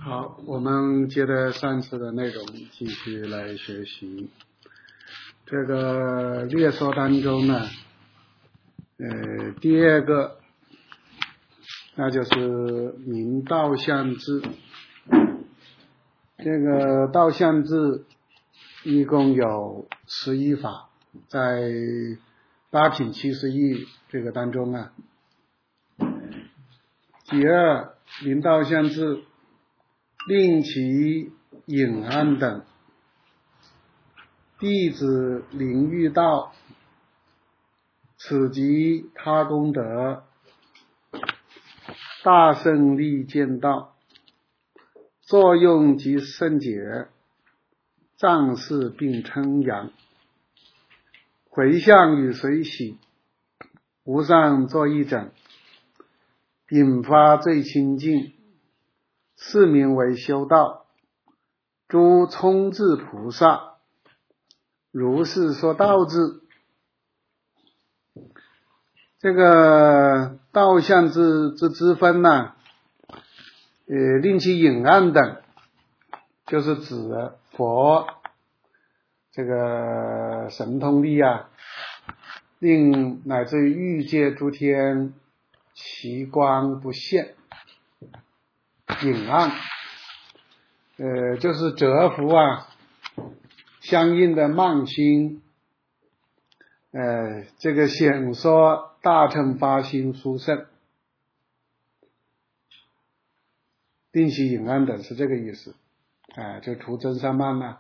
好，我们接着上次的内容继续来学习。这个略说当中呢，第二个那就是明道相智。这个道相智一共有11法，在八品70义这个当中啊。第二，明道相智令其隐暗等，弟子临遇道，此即他功德，大圣力见道，作用即圣解，仗势并称扬，回向与随喜，无上作一整，引发最清净，是名为修道。诸冲智菩萨如是说道智。这个道相智之分呢，令其隐暗等，就是指佛这个神通力啊，令乃至于欲界诸天其光不现，隐暗，就是折服啊相应的慢心，这个显说大乘发心殊胜，令其隐暗等是这个意思。就图真善慢呢，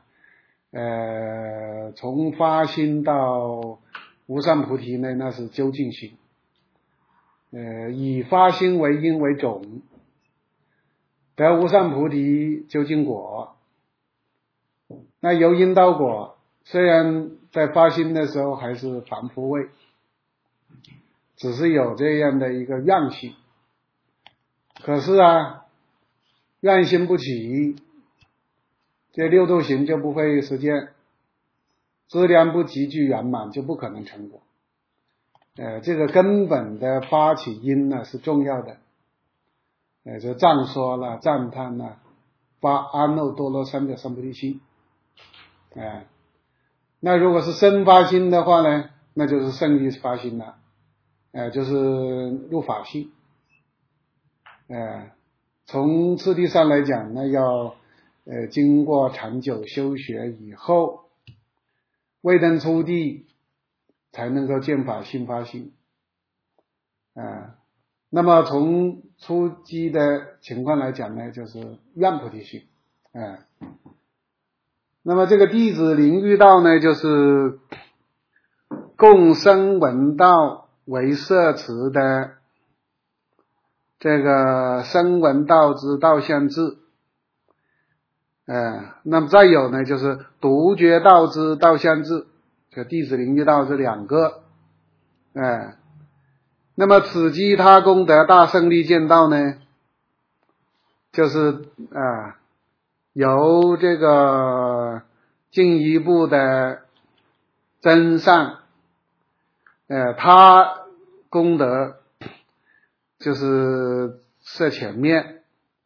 从发心到无上菩提呢，那是究竟心，以发心为因为种，得无上菩提究竟果。那由因到果，虽然在发心的时候还是凡夫位，只是有这样的一个愿心，可是啊，愿心不起，这六度行就不会实践，资粮不极具圆满，就不可能成果。这个根本的发起因呢是重要的。就赞说了，赞叹了，发阿耨多罗三藐三菩提心。那如果是生发心的话呢，那就是圣意发心了，就是入法性。从次第上来讲，那要经过长久修学以后，未登初地才能够见法性发心。那么从初机的情况来讲呢，就是愿菩提心。那么这个弟子临遇道呢，就是共声闻道为摄持的这个声闻道之道相智。那么再有呢，就是独觉道之道相智，这弟子临遇道这两个。那么此即他功德大圣力见道呢，就是由这个进一步的增上，他功德就是设前面，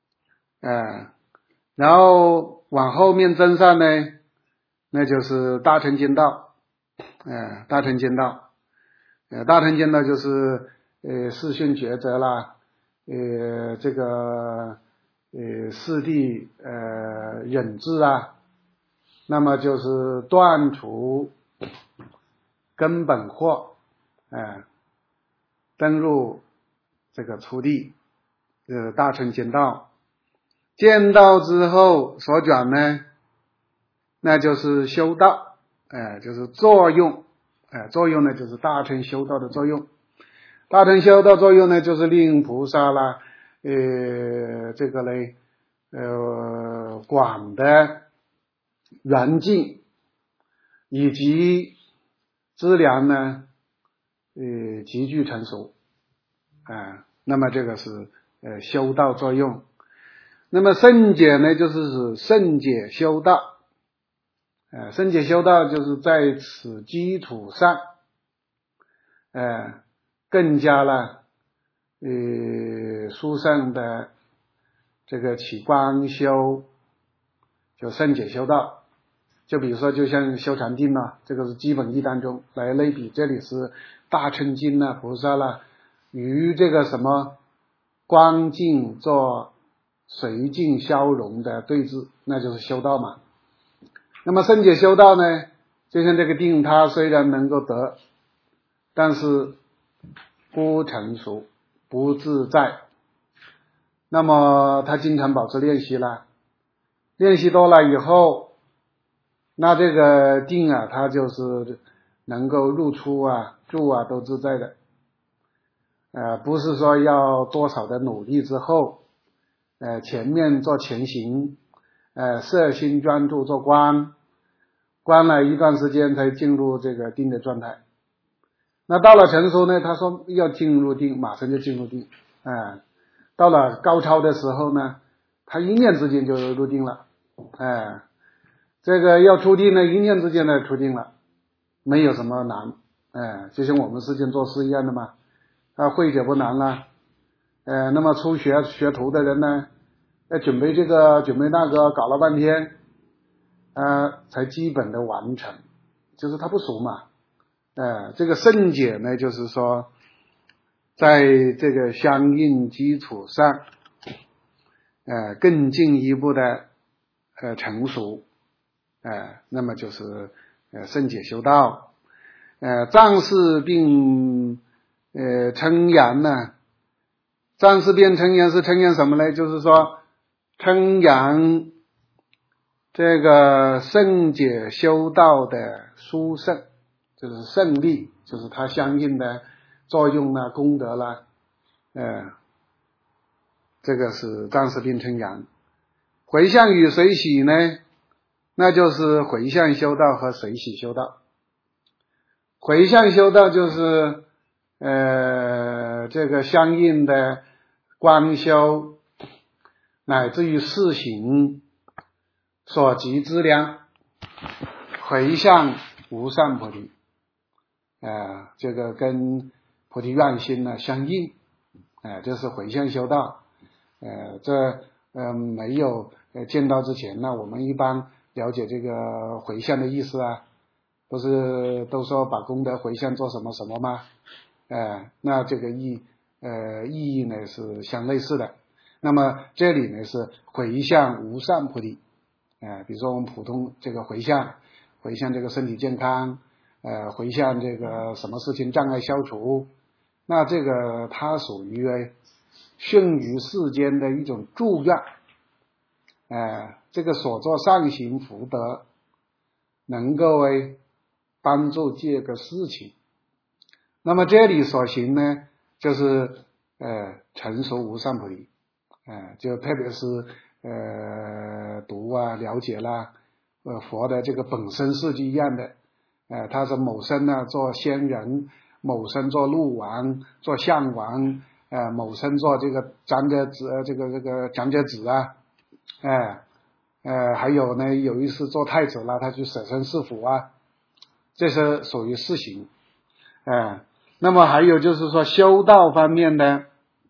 然后往后面增上呢，那就是大乘经道。大乘经道，大乘经道就是四训抉择啦，这个四谛忍智啊，那么就是断除根本惑，登入这个初地，大乘见道。见道之后所转呢，那就是修道，就是作用，作用呢就是大乘修道的作用。大乘修道作用呢，就是令菩萨啦，这个嘞，广的圆净以及资粮呢，极具成熟，那么这个是修道作用。那么圣解呢，就是指圣解修道，圣解修道就是在此基础上，更加了殊胜的这个起观修，就圣解修道。就比如说就像修禅定这个是基本义当中来类比，这里是大乘经菩萨与这个什么观境做随境消融的对峙，那就是修道嘛。那么圣解修道呢，就像这个定，它虽然能够得，但是不成熟不自在，那么他经常保持练习了，练习多了以后，那这个定它就是能够入出住都自在的。不是说要多少的努力之后，前面做前行，摄心专注做观了一段时间才进入这个定的状态。那到了成熟呢，他说要进入定，马上就进入定。到了高超的时候呢，他一念之间就入定了。这个要出定呢，一念之间呢出定了，没有什么难。就像我们世间做事一样的嘛。会解不难了。那么初学徒的人呢，准备这个准备那个，搞了半天，才基本的完成，就是他不熟嘛。这个圣解呢，就是说在这个相应基础上，更进一步的成熟，那么就是圣解修道。藏式并称扬呢，藏式并称扬是称扬什么呢？就是说称扬这个圣解修道的殊胜，就是胜利，就是它相应的作用功德这个是藏式并称扬。回向与随喜呢，那就是回向修道和随喜修道。回向修道就是这个相应的观修乃至于事行所及资粮，回向无上菩提，这个跟菩提愿心相应，这是回向修道。这没有见到之前呢，我们一般了解这个回向的意思不是都说把功德回向做什么什么吗？那这个意义呢是相类似的。那么这里呢是回向无上菩提，比如说我们普通这个回向这个身体健康，回向这个什么事情障碍消除，那这个它属于逊于世间的一种祝愿，这个所作善行福德能够帮助这个事情。那么这里所行呢，就是成熟无上菩提，就特别是读了解了佛的这个本身是一样的，他是某生做仙人，某生做鹿王，做象王，某生做这个长者子，这个长者子还有呢，有一次做太子了，他去舍身饲虎这是属于事行。那么还有就是说修道方面呢，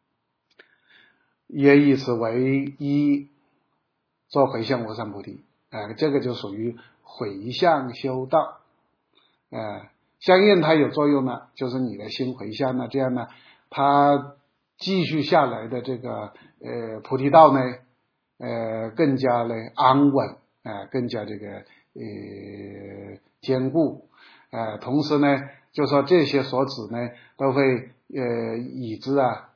也以此为一，做回向无上菩提，这个就属于回向修道。相应它有作用就是你的心回向这样它继续下来的这个菩提道呢，更加安稳，更加这个坚固，同时呢，就说这些所指呢，都会以之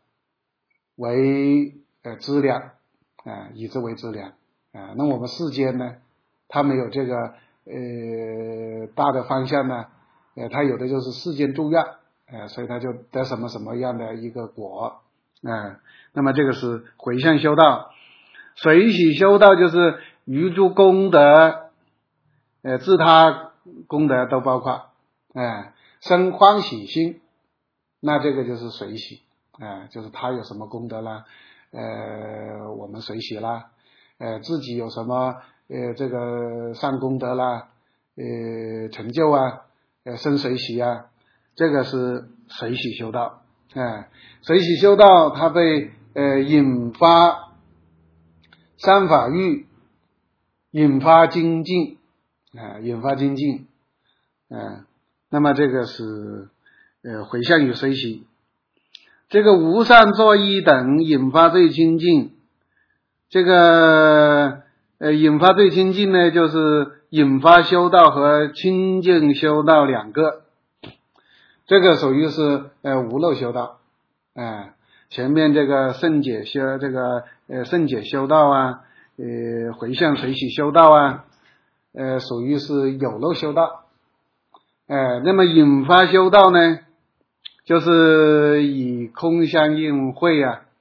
为资粮，以之为资粮。那我们世间呢，它没有这个大的方向呢，它有的就是世间祝愿，所以它就得什么什么样的一个果。那么这个是回向修道。随喜修道就是余诸功德，自他功德都包括，生欢喜心，那这个就是随喜，就是他有什么功德啦，我们随喜啦，自己有什么这个善功德啦，成就生随喜这个是随喜修道。随喜修道它被引发三法欲，引发精进引发精进那么这个是回向与随喜。这个无善作意等引发最清净，这个引发最清净呢，就是引发修道和清净修道两个，这个属于是无漏修道前面这个圣解修这个圣解修道回向随喜修道属于是有漏修道那么引发修道呢，就是以空相应会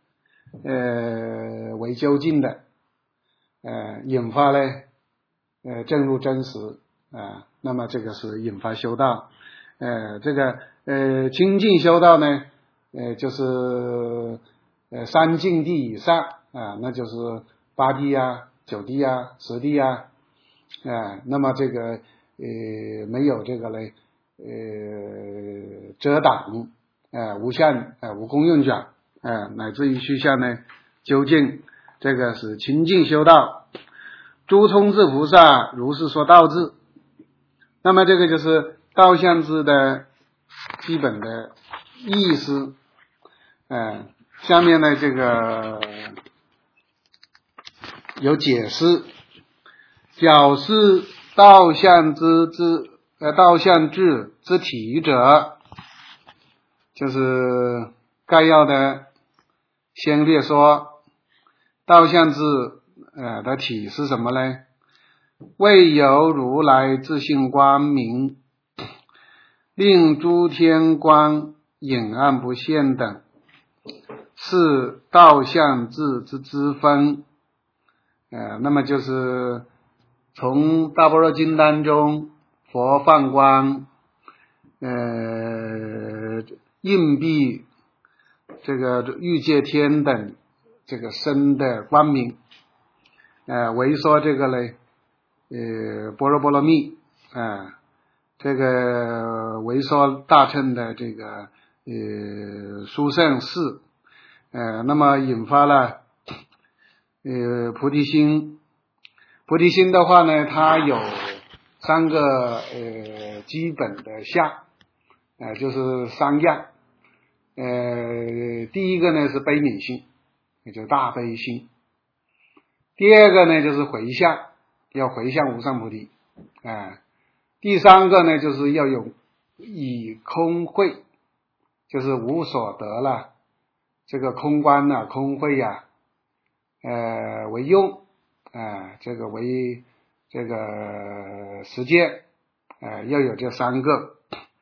为究竟的引发呢证入真实那么这个是引发修道这个清净修道呢就是三净地以上那就是八地九地十地那么这个没有这个呢遮挡无相无功用转乃至于虚相呢究竟，这个是清净修道。诸冲智菩萨如是说道智，那么这个就是道相智的基本的意思下面呢这个有解释，表示道相智之体者，就是概要的先略说道相智的体是什么呢？为由如来自性光明，令诸天光隐暗不现等，是道相智之支分那么就是从大般若经当中佛放光应蔽这个欲界天等这个身的光明为说这个呢般若波罗蜜这个为说大乘的这个殊胜事那么引发了菩提心。菩提心的话呢，它有三个基本的相就是三样第一个呢是悲悯心，也就是大悲心。第二个呢就是回向，要回向无上菩提第三个呢就是要有以空慧，就是无所得了这个空观空慧为用这个为这个实践要有这三个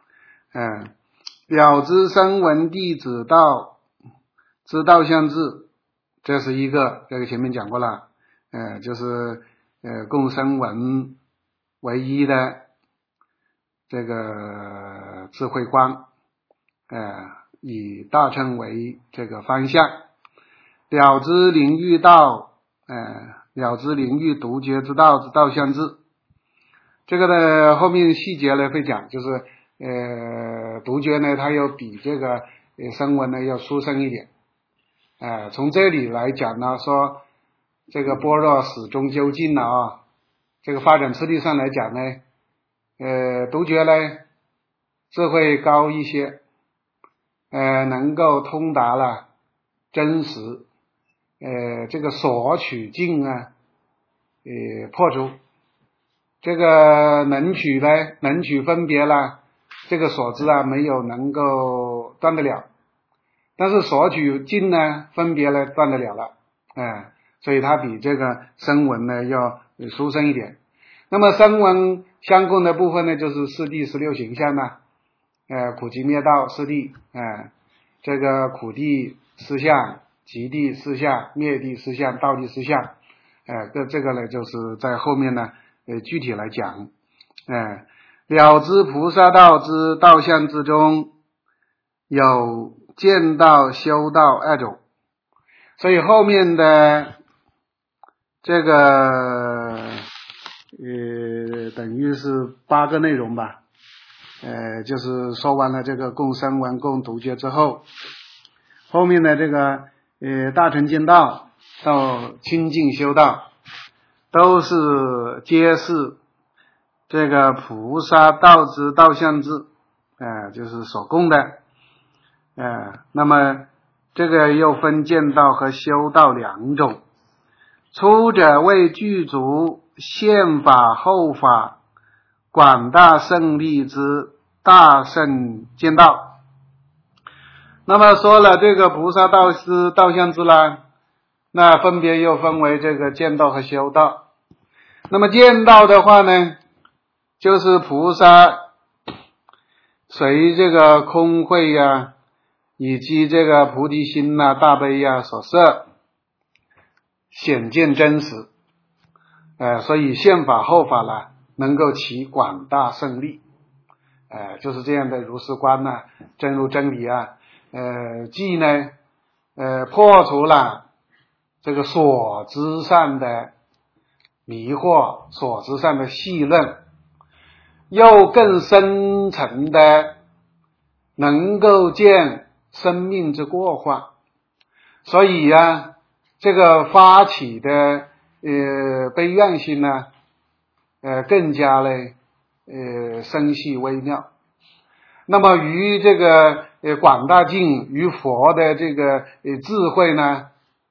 了知声闻弟子道知道相智，这是一个，这个前面讲过了就是供声闻唯一的这个智慧光以大乘为这个方向，了知领域道了知领域独觉之道之道相智，这个呢后面细节呢会讲，就是独觉呢它要比这个声闻呢要殊胜一点从这里来讲呢，说这个般若始终究竟了这个发展次第上来讲呢独觉呢智慧高一些能够通达了真实这个所取境破除，这个能取分别了，这个所知没有能够断得了，但是所取境呢分别呢断得了了所以它比这个声闻呢要殊胜一点。那么声闻相供的部分呢，就是四谛16行相苦集灭道四谛这个苦谛四相，集谛四相，灭谛四相，道谛四相这个呢就是在后面呢具体来讲了知菩萨道之道相之中有见道修道二种，所以后面的这个等于是8个内容吧就是说完了这个供声闻供独觉之后，后面的这个大乘见道到清净修道，都是皆是这个菩萨道之道相智，就是所供的。那么这个又分见道和修道两种。初者为具足现法后法广大胜利之大圣见道。那么说了这个菩萨道师道相智啦，那分别又分为这个见道和修道。那么见道的话呢，就是菩萨随这个空慧呀，以及这个菩提心呐、大悲呀所摄，显见真实。所以现法后法呢，能够起广大胜利。就是这样的如是观呢，真如真理啊，既呢破除了这个所知上的迷惑，所知上的戏论，又更深层的能够见生命之过患。所以啊，这个发起的悲愿心呢，更加的深细微妙。那么于这个广大境，于佛的这个智慧呢，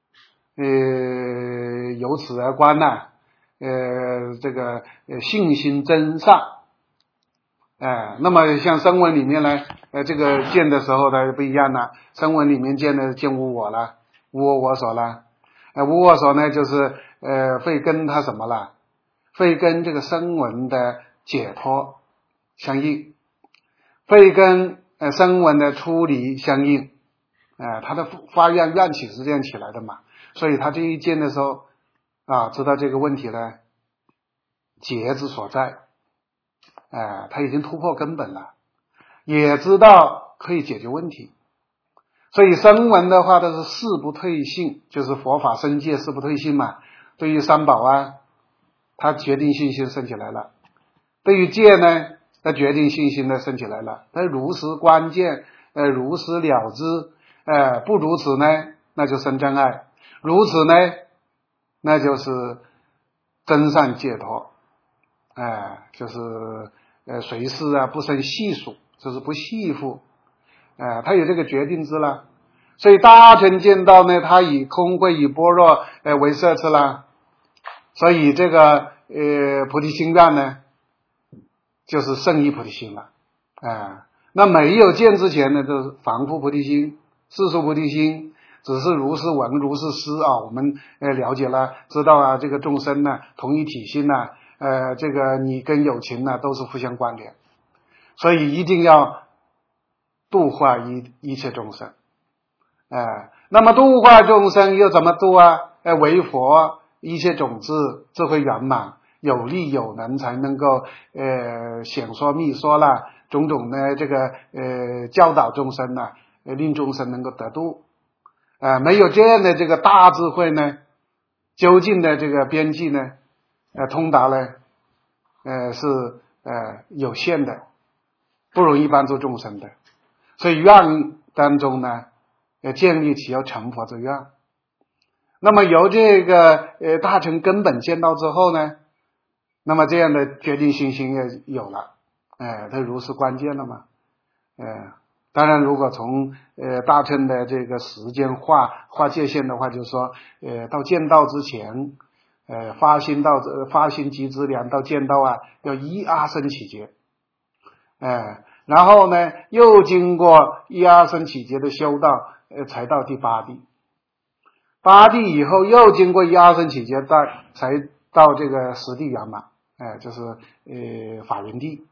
由此而观呢，这个信心增上。那么像声闻里面呢，这个见的时候呢不一样了。声闻里面见的见无我了，无我我所了。无我所呢，就是会跟他什么了？会跟这个声闻的解脱相应，会跟声闻的出离相应。他的发愿愿起是这样起来的嘛。所以他这一见的时候知道这个问题呢结之所在。他已经突破根本了，也知道可以解决问题。所以声闻的话都是誓不退信，就是佛法僧戒誓不退信嘛。对于三宝啊，他决定信心升起来了；对于戒呢，他决定信心的升起来了。他如实关键，如实了知。不如此呢，那就生真爱；如此呢，那就是真善解脱。就是随事啊不生细数，就是不细负。他有这个决定之了。所以大乘见道呢，他以空慧以般若为摄持了。所以这个菩提心愿呢，就是胜义菩提心了。那没有见之前呢，就是凡夫菩提心、世俗菩提心，只是如是闻如是思啊。我们了解了，知道啊，这个众生呢同一体心呢，这个你跟有情呢都是互相关联，所以一定要度化一切众生。那么度化众生又怎么度啊？为佛一切种子智慧圆满，有力有能，才能够显说密说啦，种种的这个教导众生呢，令众生能够得度。没有这样的这个大智慧呢，究竟的这个边际呢，通达呢，是有限的，不容易帮助众生的。所以愿当中呢，建立起要成佛之愿。那么由这个大乘根本见到之后呢，那么这样的决定信心也有了。它如是关键了嘛。当然如果从大乘的这个时间划界限的话，就是说到见道之前，发心集资粮到见道啊，要一阿僧祇劫。然后呢又经过一阿僧祇劫的修道，才到第八地。八地以后又经过一阿僧祇劫才到这个十地圆满，就是法云地。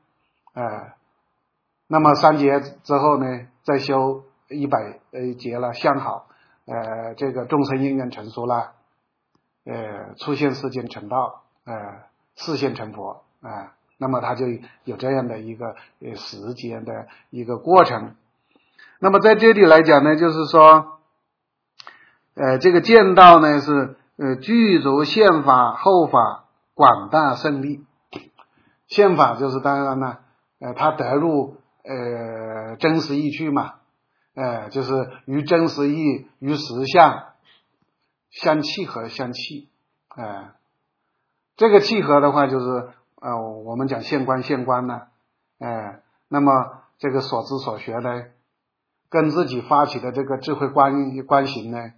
那么三劫之后呢，再修100劫了，相好，这个众生因缘成熟了，出现世间成道，示现成佛。那么他就有这样的一个时间的一个过程。那么在这里来讲呢，就是说这个见道呢是具足现法后法广大胜利。现法就是当然呢他得入真实义趣嘛，就是于真实义于实相相契合相契，这个契合的话就是我们讲现观呢，那么这个所知所学呢，跟自己发起的这个智慧观行呢，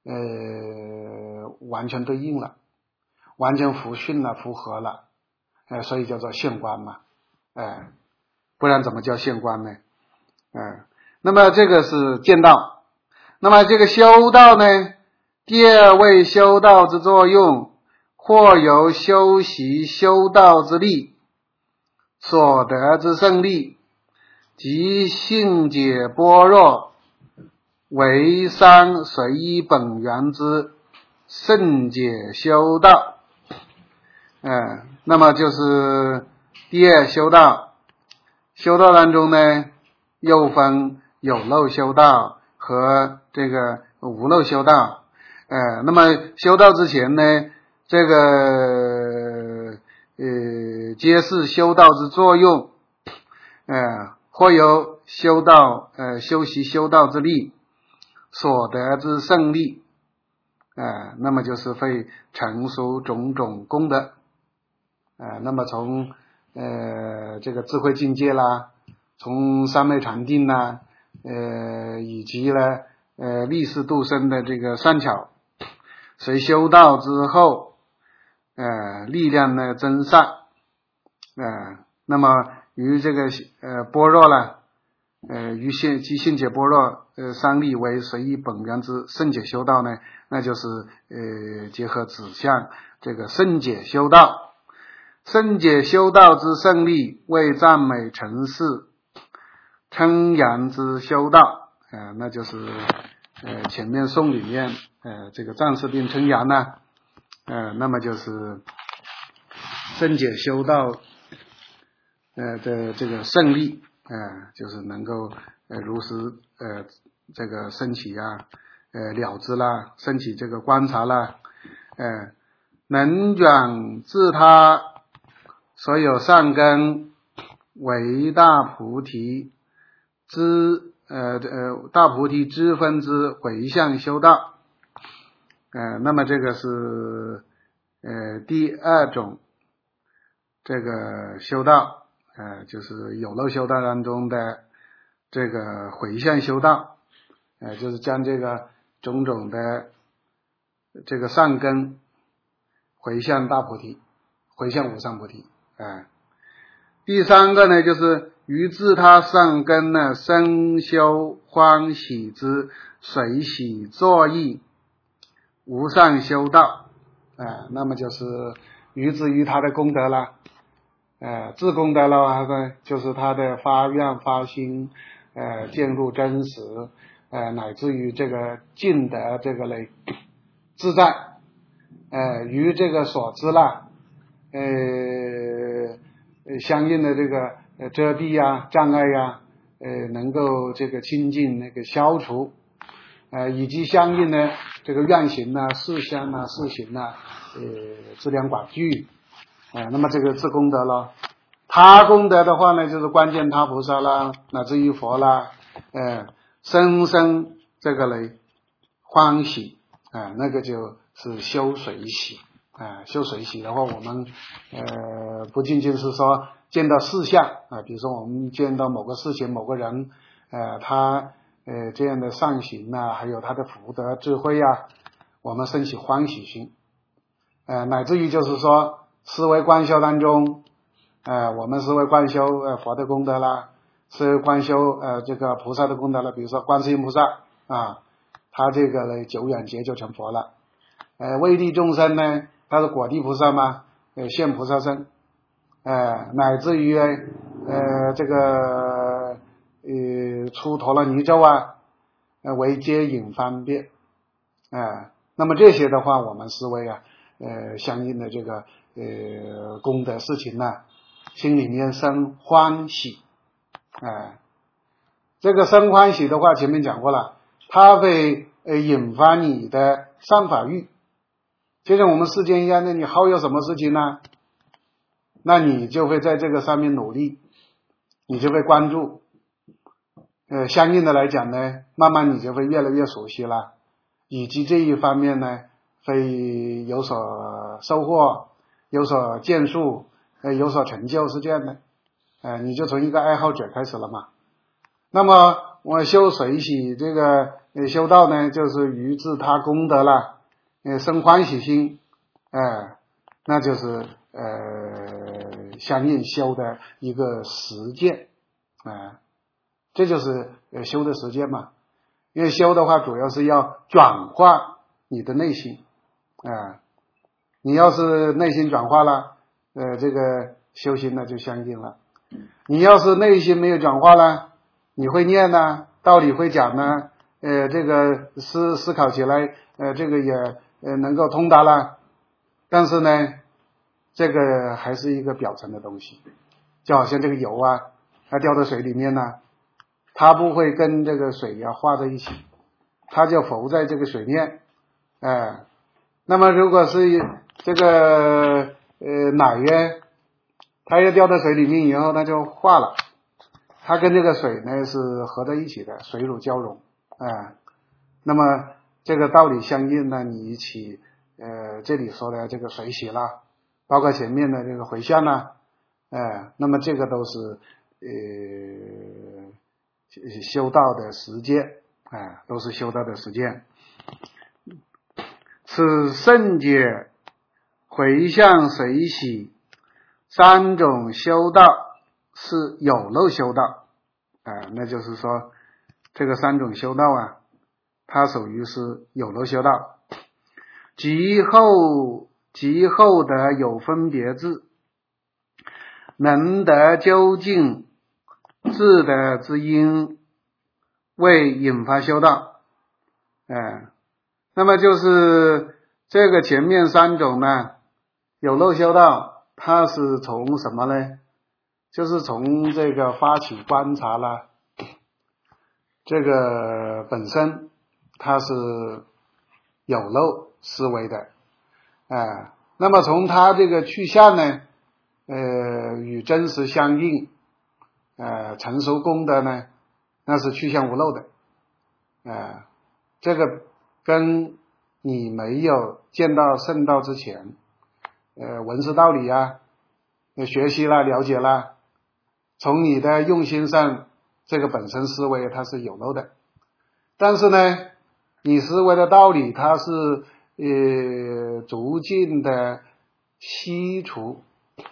完全对应了，完全符合了，所以叫做现观嘛，不然怎么叫现观呢？那么这个是见道。那么这个修道呢，第二位修道之作用，或由修习修道之力所得之胜利，即性解般若，为三随依本源之圣解修道。那么就是第二修道，修道当中呢，又分有漏修道和这个无漏修道。那么修道之前呢，这个揭示修道之作用，或由修习修道之力所得之胜利，那么就是会成熟种种功德，那么从这个智慧境界啦，从三昧禅定啦，以及呢立誓度生的这个善巧，随修道之后，力量呢增上，那么于这个般若啦，于性解般若三力为随依本源之圣解修道呢，那就是结合指向这个圣解修道。圣解修道之胜利，为赞美成事称扬之修道，那就是前面颂里面这个赞士并称扬呢，那么就是圣解修道的这个胜利，就是能够如实这个升起了知啦，升起这个观察啦，能转自他所有善根为大菩提之大菩提之分之回向修道，那么这个是第二种这个修道，就是有漏修道当中的这个回向修道，就是将这个种种的这个善根回向大菩提，回向无上菩提。第三个呢，就是于自他善根呢生修欢喜之随喜作意无上修道，那么就是于之于他的功德啦，自功德了，就是他的发愿发心，渐入真实，乃至于这个尽得这个类自在，于这个所知啦，相应的这个遮蔽障碍能够这个清净那个消除，以及相应的这个愿行事相事行资粮广具，那么这个自功德了。他功德的话呢，就是观见他菩萨啦，乃至于佛啦，生这个类欢喜，那个就是修随喜。修随喜的话，我们不仅仅是说见到事相比如说我们见到某个事情某个人，他这样的善行还有他的福德智慧我们升起欢喜心，乃至于就是说思维观修当中，我们思维观修佛的功德啦，思维观修这个菩萨的功德了，比如说观世音菩萨他这个呢久远劫就成佛了，为利众生呢，他是果地菩萨嘛，现菩萨身，乃至于这个出陀罗尼咒为接引方便，那么这些的话，我们思维相应的这个功德事情心里面生欢喜，这个生欢喜的话，前面讲过了，它会引发你的善法欲。就像我们世间一样的，你好有什么事情呢？那你就会在这个上面努力，你就会关注，相应的来讲呢，慢慢你就会越来越熟悉了，以及这一方面呢， 会有所收获，有所建树，有所成就，是这样的。你就从一个爱好者开始了嘛。那么我修随喜这个修道呢，就是于自他功德了，生欢喜心，那就是相应修的一个实践，这就是修的实践嘛。因为修的话，主要是要转化你的内心，你要是内心转化了，这个修行呢就相应了。你要是内心没有转化了，你会念呢，道理会讲呢，这个思考起来，这个也能够通达了，但是呢，这个还是一个表层的东西，就好像这个油啊，它掉到水里面呢，它不会跟这个水化在一起，它就浮在这个水面，那么如果是这个奶呀，它要掉到水里面以后，它就化了，它跟这个水呢是合在一起的，水乳交融，那么这个道理相应呢，你一起这里说的这个随喜啦，包括前面的这个回向啦，那么这个都是修道的实践，都是修道的实践。此圣解回向随喜三种修道是有漏修道，那就是说这个三种修道啊，它属于是有漏修道。即后得有分别智，能得究竟智的之因，为引发修道。那么就是这个前面三种呢，有漏修道，它是从什么呢？就是从这个发起观察啦，这个本身它是有漏思维的，那么从它这个去向呢，与真实相应，成熟功德呢，那是去向无漏的，这个跟你没有见到圣道之前，闻思道理啊，学习啦，了解啦，从你的用心上，这个本身思维它是有漏的，但是呢，你思维的道理它是逐渐的悉除，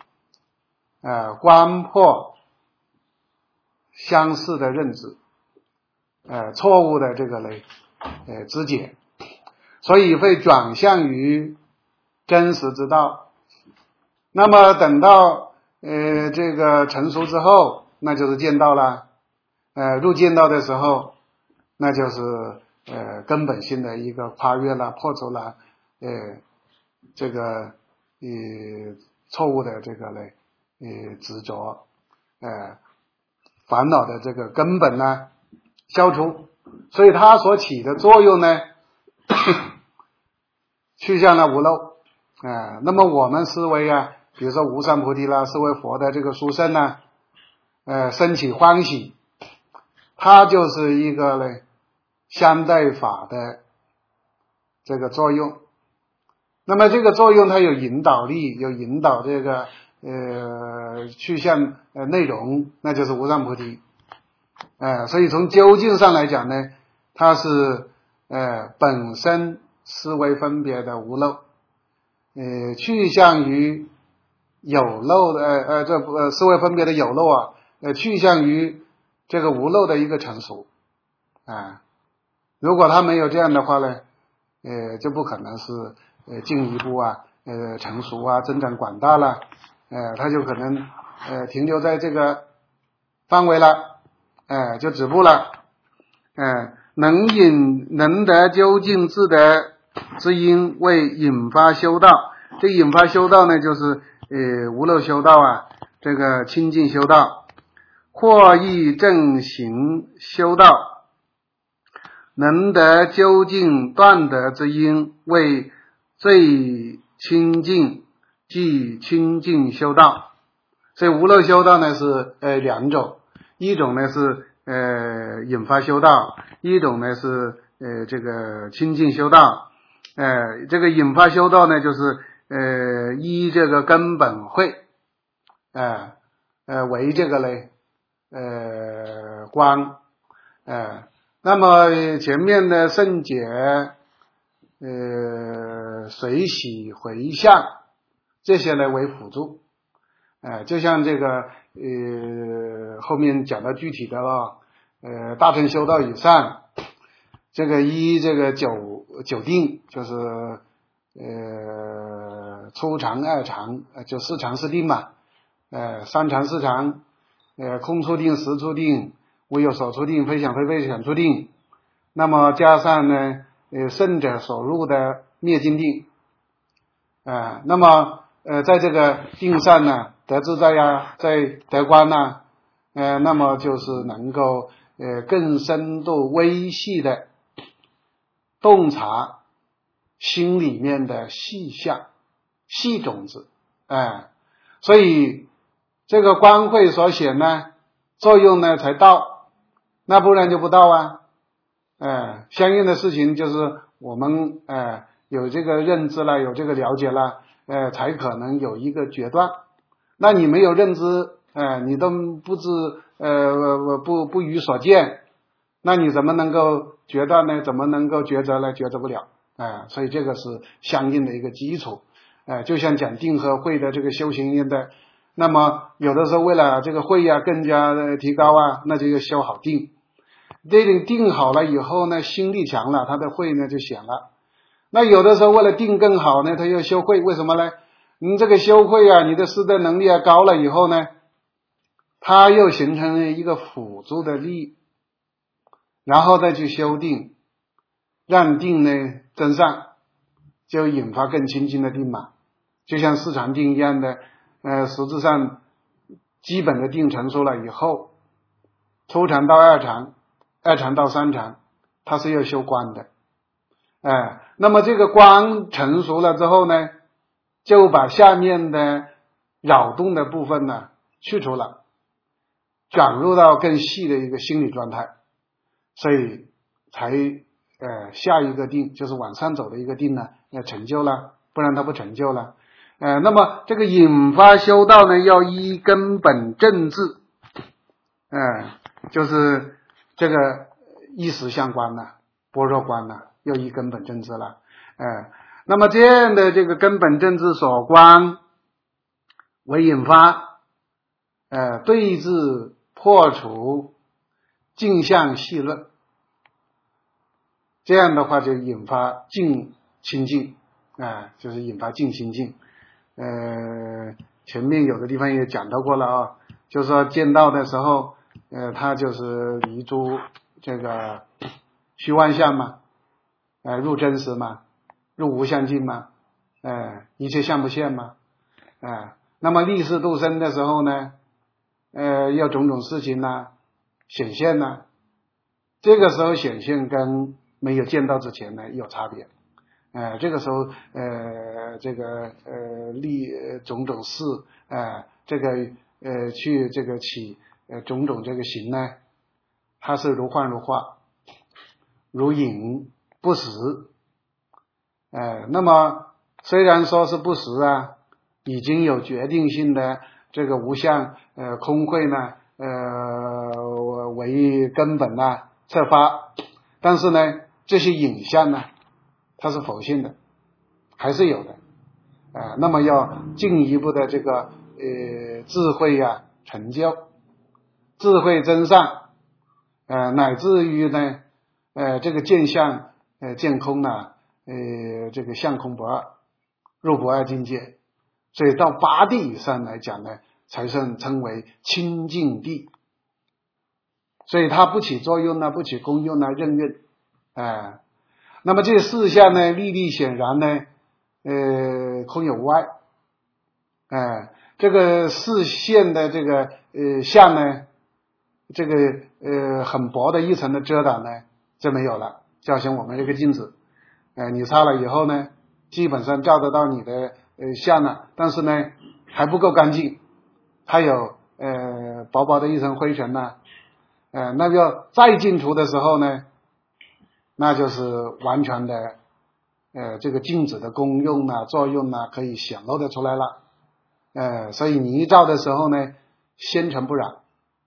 观破相似的认知，错误的这个呢，知解，所以会转向于真实之道。那么等到这个成熟之后，那就是见道了，入见道的时候，那就是根本性的一个跨越了，破除了这个错误的这个呢执着，烦恼的这个根本呢消除，所以它所起的作用呢去向了无漏，那么我们思维啊，比如说无上菩提啦，思维佛的这个殊胜呢，升起欢喜，它就是一个呢相对法的这个作用。那么这个作用它有引导力，有引导这个去向内容，那就是无上菩提。所以从究竟上来讲呢，它是本身思维分别的无漏，去向于有漏的思维分别的有漏啊，去向于这个无漏的一个成熟，如果它没有这样的话呢，就不可能是进一步啊成熟啊增长广大了，它就可能停留在这个范围了，就止步了，能得究竟自得之因，为引发修道。这引发修道呢，就是无漏修道啊，这个清净修道，或亦正行修道，能得究竟断得之因，为最清净即清净修道。所以无漏修道呢是两种，一种呢是引发修道，一种呢是这个清净修道。 这个引发修道呢，就是依这个根本慧，为这个嘞光，那么前面的圣解，随喜回向这些呢为辅助，就像这个后面讲到具体的了，大乘修道以上，这个依这个九定，就是初禅二禅，就四禅四定嘛，三禅四禅，空处定实处定，无有所处定，非想非非想处定，那么加上呢圣者所入的灭尽定，那么在这个定上呢，得自在呀，在得观呢，那么就是能够更深度微细的洞察心里面的细相、细种子，所以这个观慧所显呢，作用呢才到，那不然就不到啊。相应的事情就是我们有这个认知了，有这个了解了，才可能有一个决断。那你没有认知，你都不知不予所见，那你怎么能够决断呢？怎么能够抉择呢？抉择不了。所以这个是相应的一个基础。就像讲定和慧的这个修行一样的，那么有的时候为了这个慧呀更加的提高啊，那就要修好定。这个定好了以后呢，心力强了，他的慧呢就显了。那有的时候为了定更好呢，他要修慧，为什么呢？你这个修慧啊，你的识得能力啊高了以后呢，它又形成了一个辅助的力，然后再去修定，让定呢增上，就引发更清净的定嘛。就像四禅定一样的，实质上基本的定成熟了以后，初禅到二禅，二禅到三禅，它是要修观的。那么这个观成熟了之后呢，就把下面的扰动的部分呢去除了，转入到更细的一个心理状态，所以才下一个定就是往上走的一个定呢成就了，不然它不成就了。那么这个引发修道呢，要依根本正治，就是这个意识相观呢，般若观呢，要依根本正治了。那么这样的这个根本正治所观为引发，对治破除镜像细论，这样的话就引发净清净，就是引发净清净。前面有的地方也讲到过了啊，就是说见道的时候，他就是离诸这个虚妄相嘛，入真实嘛，入无相境嘛，一切相不现嘛，那么立世度生的时候呢，要种种事情呢显现呢，这个时候显现跟没有见到之前呢有差别。这个时候这个立种种事，这个去这个起种种这个行呢，它是如幻如化，如影不实。那么虽然说是不实啊，已经有决定性的这个无相空慧呢为根本啊策发，但是呢这些影像呢它是否性的，还是有的。那么要进一步的这个智慧啊成就，智慧增上，乃至于呢这个见相见空呢这个相空不二，入不二境界，所以到八地以上来讲呢，才称为清净地。所以它不起作用呢，不起功用呢，任运。那么这四项呢，历历显然呢，空有无碍。这个视线的这个相呢，这个很薄的一层的遮挡呢，就没有了。就好像我们这个镜子，你擦了以后呢，基本上照得到你的相了，但是呢还不够干净，还有薄薄的一层灰尘呢。那个再净除的时候呢，那就是完全的这个镜子的功用啊作用啊可以显露的出来了。所以你照的时候呢纤尘不染，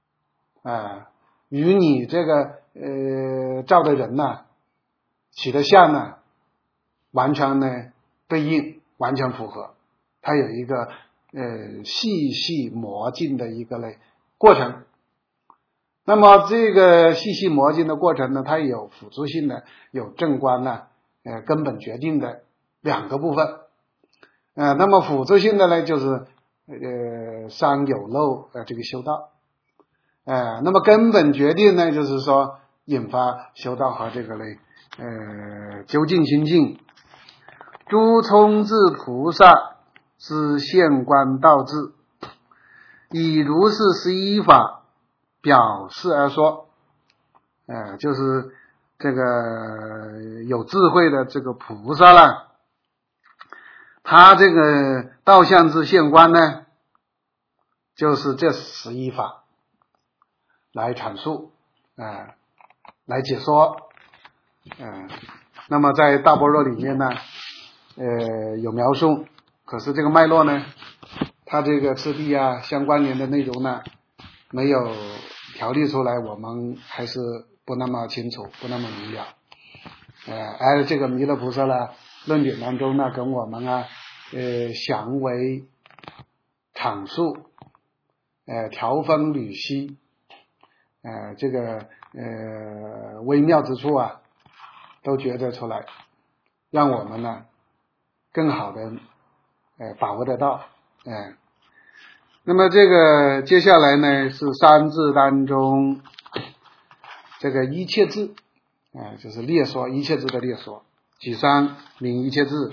与你这个照的人呢起的相呢完全呢对应，完全符合，它有一个细细磨净的一个过程。那么这个细细磨净的过程呢，它有辅助性的，有正观呢根本决定的两个部分。那么辅助性的呢就是三有漏这个修道。那么根本决定呢就是说引发修道和这个究竟心境。诸聪智菩萨之现观道智，以如是11法表示而说。就是这个有智慧的这个菩萨啦，他这个道相之现观呢就是这11法来阐述来解说。那么在大般若里面呢有描述，可是这个脉络呢它这个次第啊相关联的内容呢没有条例出来，我们还是不那么清楚，不那么明了。而这个弥勒菩萨呢论点当中呢跟我们详为阐述，条分缕析，这个微妙之处啊都觉得出来，让我们呢更好的把握得到。那么这个接下来呢是三智当中这个一切智，就是列说一切智的列说。举三名一切智，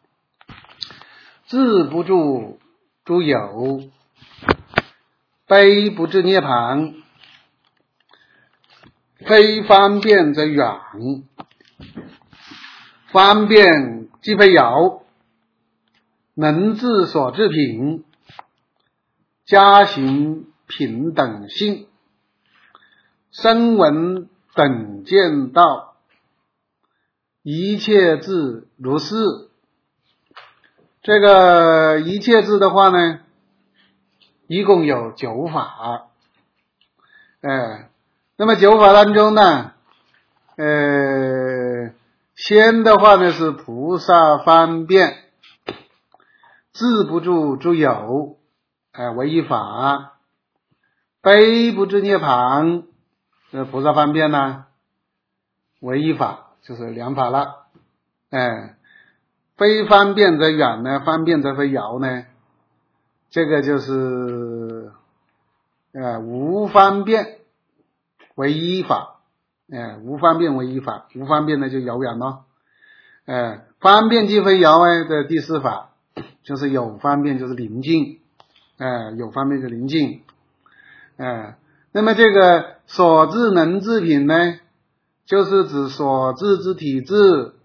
智不住诸有，悲不至涅槃，非方便则远，方便即非遥，能自所至品，加行平等性，声闻等见道，一切智如是。这个一切智的话呢一共有9法。那么9法当中呢先的话呢是菩萨方便，智不住诸有为一法，悲不至涅槃菩萨方便呢为一法，就是2法了。非方便则远呢，方便则非遥呢，这个就是无方便为一法。无方便为一法，无方便呢就遥远咯。方便即非遥的第4法就是有方便，就是临近。有方便就临近。那么这个所智能智品呢就是指所智之体智，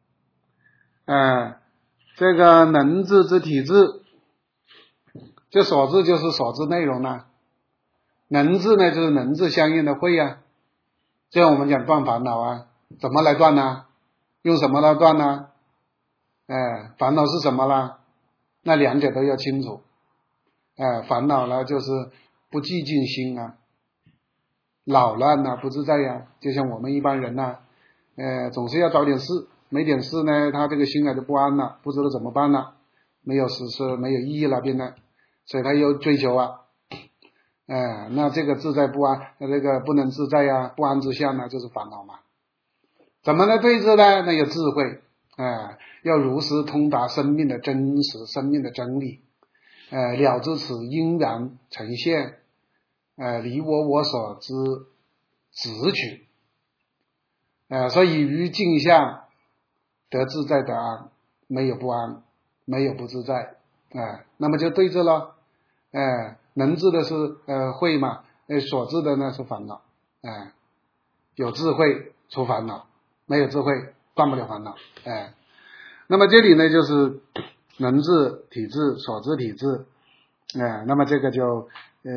这个能智之体智。这所智就是所智内容了，能智呢就是能智相应的慧啊。这样我们讲断烦恼啊，怎么来断呢？用什么来断呢？烦恼是什么啦？那2者都要清楚。烦恼呢就是不寂静心啊，扰乱啊，不自在呀。就像我们一般人呢总是要找点事，没点事呢他这个心就不安了，不知道怎么办了，没有实施，没有意义了，变得，所以他又追求啊。那这个自在不安，那这个不能自在呀，不安之相呢就是烦恼嘛。怎么来对治呢？那有智慧，要如实通达生命的真实，生命的真理，了知此因缘呈现，离我所之直取。所以于镜相得自在得安，没有不安，没有不自在。那么就对治了。能治的是慧嘛，所治的呢是烦恼。有智慧除烦恼，没有智慧断不了烦恼。那么这里呢就是能治体质，所治体质。那么这个就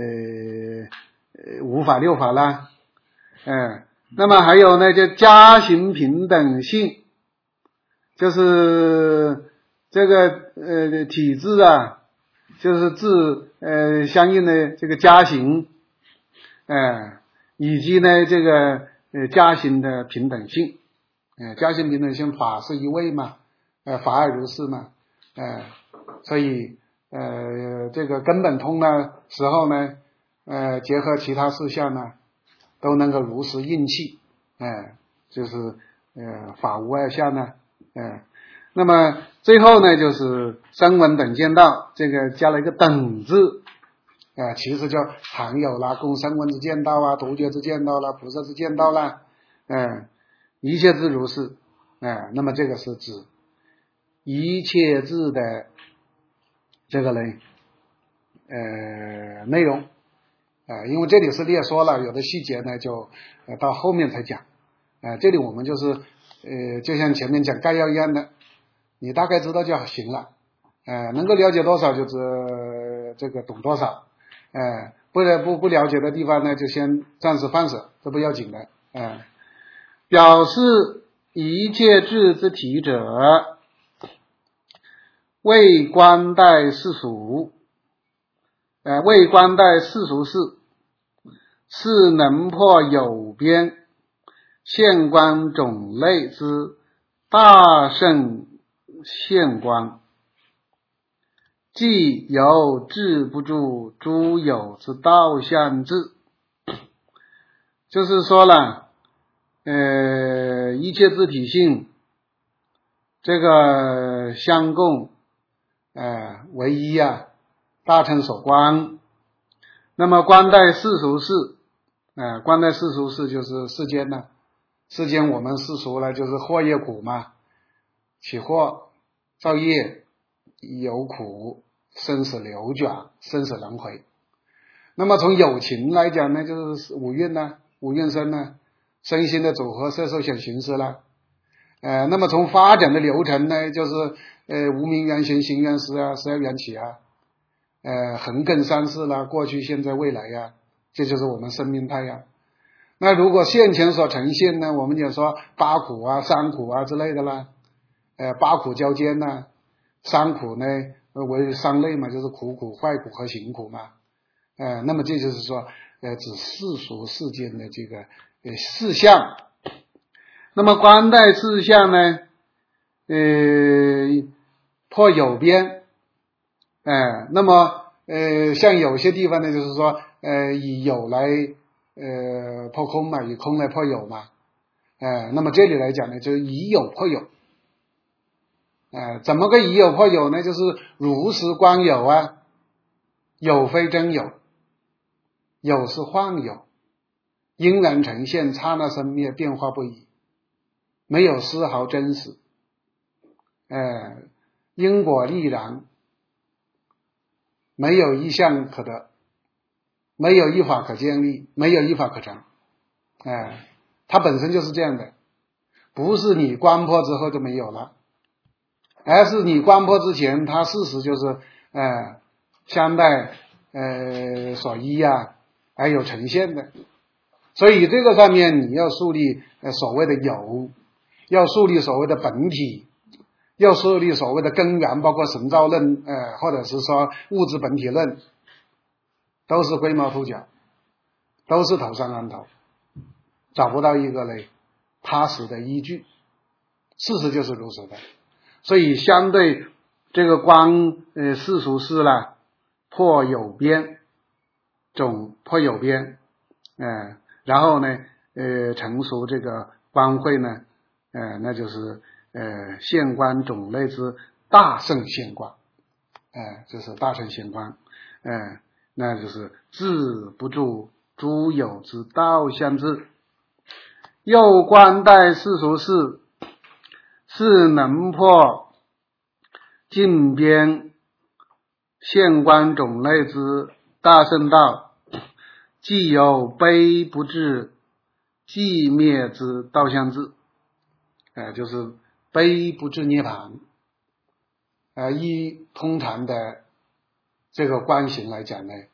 5法6法啦。那么还有呢就加行平等性。 就是这个体制啊，就是治相应的这个家刑，以及呢这个家刑的平等性，家刑平等性，法是一位嘛，法尔如是嘛，所以这个根本通的时候呢，结合其他事项呢，都能够如实应气，就是法无二相呢，那么最后呢，就是声闻等见道，这个加了一个等字，其实就含有了共声闻之见道啊，独觉之见道啦，菩萨之见道啦，一切智如是，那么这个是指一切智的这个呢内容，因为这里是列说了，有的细节呢就到后面才讲，这里我们就是就像前面讲概要一样的，你大概知道就行了，能够了解多少就是这个懂多少，不了解的地方呢就先暂时放手，这不要紧的，表示一切智之体者，为观待世俗，为观待世俗事，是能破有边现观种类之大圣现观，即由治不住诸有之道相智。就是说了，一切智体性这个相共唯一啊，大乘所观。那么观待世俗事，观待世俗事就是世间呢，世间我们世俗呢就是祸业苦嘛，起祸造业有苦，生死流转，生死轮回。那么从有情来讲呢，就是五蕴呢，五蕴身呢，身心的组合，色受想行识了。那么从发展的流程呢，就是无明缘行，行缘识啊，12缘起啊，横亘三世啦，过去现在未来呀，这就是我们生命态呀。那如果现前所呈现呢，我们就说八苦啊、三苦啊之类的啦，八苦交间呐，三苦呢为三类嘛，就是苦苦、坏苦和行苦嘛。那么这就是说，指世俗世间的这个事项。那么观待事项呢，破有边，那么像有些地方呢，就是说以有来破空嘛，以空来破有嘛，那么这里来讲呢，就是以有破有，怎么个以有破有呢？就是如实观有啊，有非真有，有是幻有，因缘呈现，刹那生灭，变化不已，没有丝毫真实，因果立然，没有一相可得，没有一法可建立，没有一法可成，它本身就是这样的，不是你观破之后就没有了，而是你观破之前，它事实就是相待所依啊，而有呈现的。所以这个上面你要树立所谓的有，要树立所谓的本体，要树立所谓的根源，包括神造论或者是说物质本体论，都是龟毛兔角，都是头上安头，找不到一个呢踏实的依据，事实就是如此的。所以相对这个观世俗事啦，破有边，破有边，然后呢成熟这个观慧呢，那就是现观种类之大圣现观，这是大圣现观，那就是治不住诸有之道相智。又观待世俗事，是能破尽边现观种类之大圣道，既有悲不至寂灭之道相智，就是悲不至涅槃，依通常的这个观行来讲呢，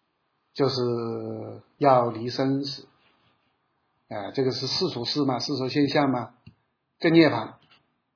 就是要离生死，这个是世俗事嘛，世俗现象嘛，这涅槃。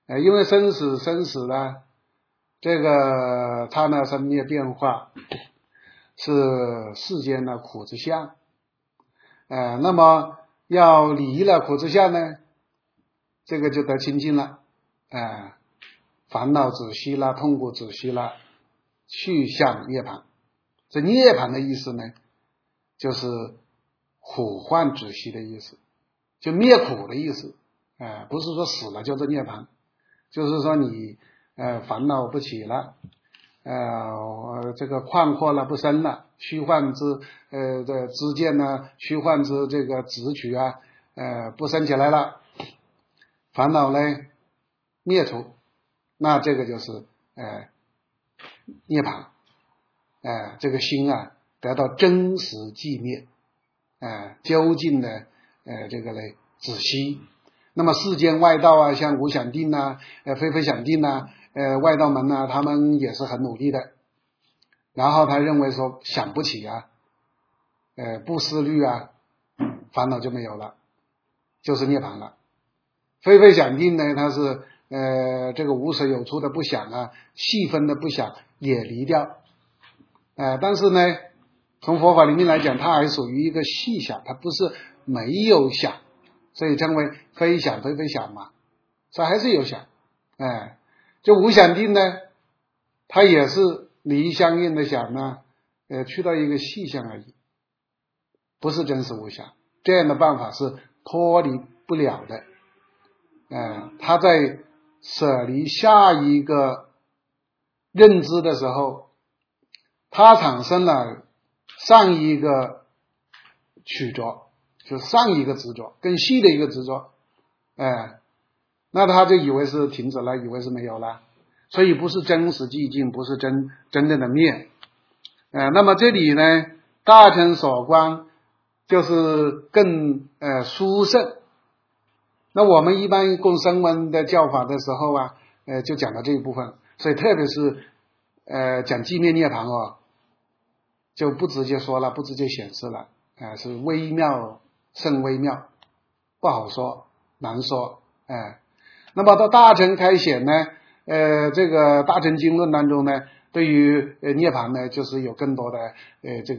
因为生死呢，这个刹那生灭变化是世间的苦之相，那么要离了苦之相呢，这个就得清净了，烦恼止息了，痛苦止息了，去向涅槃。这涅槃的意思呢，就是苦患止息的意思，就灭苦的意思，不是说死了就是涅槃，就是说你烦恼不起了，这个旷阔了不生了，虚幻之的知见呢，虚幻之这个执取啊，不生起来了，烦恼呢灭除，那这个就是涅槃，这个心啊得到真实寂灭，究竟的这个呢止息。那么世间外道啊，像无想定啊，非非想定啊，外道门啊，他们也是很努力的。然后他认为说想不起啊，不思虑啊，烦恼就没有了，就是涅槃了。非非想定呢，它是这个无所有处的不想啊，细分的不想也离掉，但是呢，从佛法里面来讲，它还属于一个细想，它不是没有想，所以称为非想非非想嘛，所以还是有想，就无想定呢，它也是离相应的想呢，去到一个细想而已，不是真实无想。这样的办法是脱离不了的，他在舍离下一个认知的时候，他产生了上一个取着，就上一个执着，更细的一个执着，那他就以为是停止了，以为是没有了，所以不是真实寂静，不是真正的灭。那么这里呢，大乘所观就是更殊胜。那我们一般供声闻的教法的时候啊，就讲到这一部分，所以特别是讲寂灭涅槃哦，就不直接说了，不直接显示了，是微妙甚微妙，不好说，难说，那么到大乘开显呢，这个大乘经论当中呢，对于涅槃呢，就是有更多的这个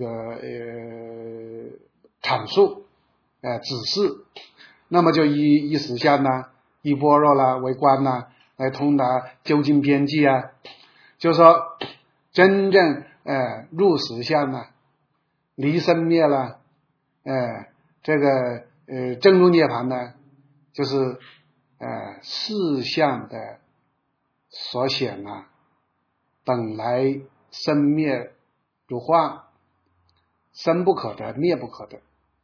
阐述，指示。那么就以实相啦，以般若啦为观啦，来通达究竟边际啊，就是说真正入实相啦，离生灭啦，这个正入涅槃呢，就是事相的所显啊，本来生灭如幻，生不可得，灭不可得，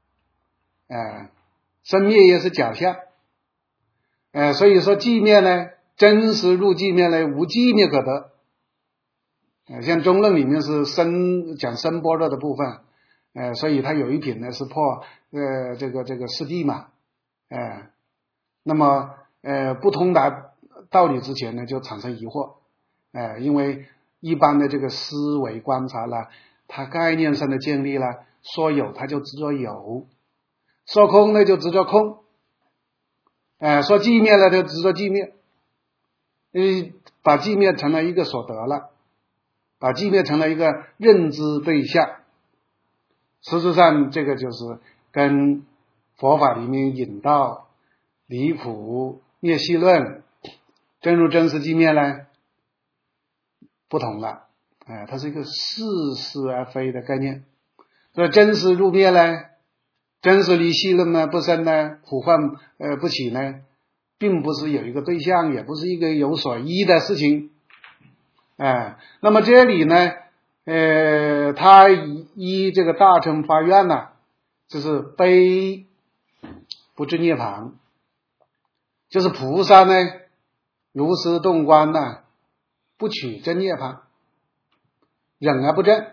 生灭也是假象，所以说寂灭呢，真实入寂灭呢，无寂灭可得。像中论里面是讲生般若的部分，所以它有一品呢是破这个四谛嘛，那么不通达道理之前呢，就产生疑惑，因为一般的这个思维观察了，它概念上的建立了，说有它就执着有，说空呢就执着空，说寂灭了就执着寂灭，把寂灭成了一个所得了，把寂灭成了一个认知对象。事实上这个就是跟佛法里面引道离苦灭系论真如真实寂灭呢不同了，它是一个似是而非的概念。所以真实入灭呢，真实离系论呢不生呢，苦患不起呢，并不是有一个对象，也不是一个有所依的事情。那么这里呢，他依这个大乘发愿呢，就是悲不至涅槃，就是菩萨呢如实洞观呢，不取真涅槃，忍而不正，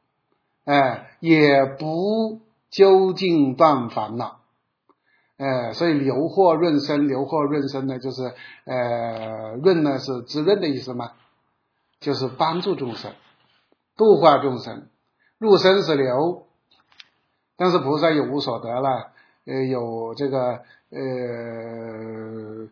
也不究竟断烦恼，所以流惑润生，流惑润生呢，就是润呢是滋润的意思嘛，就是帮助众生，度化众生，入生是流，但是菩萨有无所得了，有这个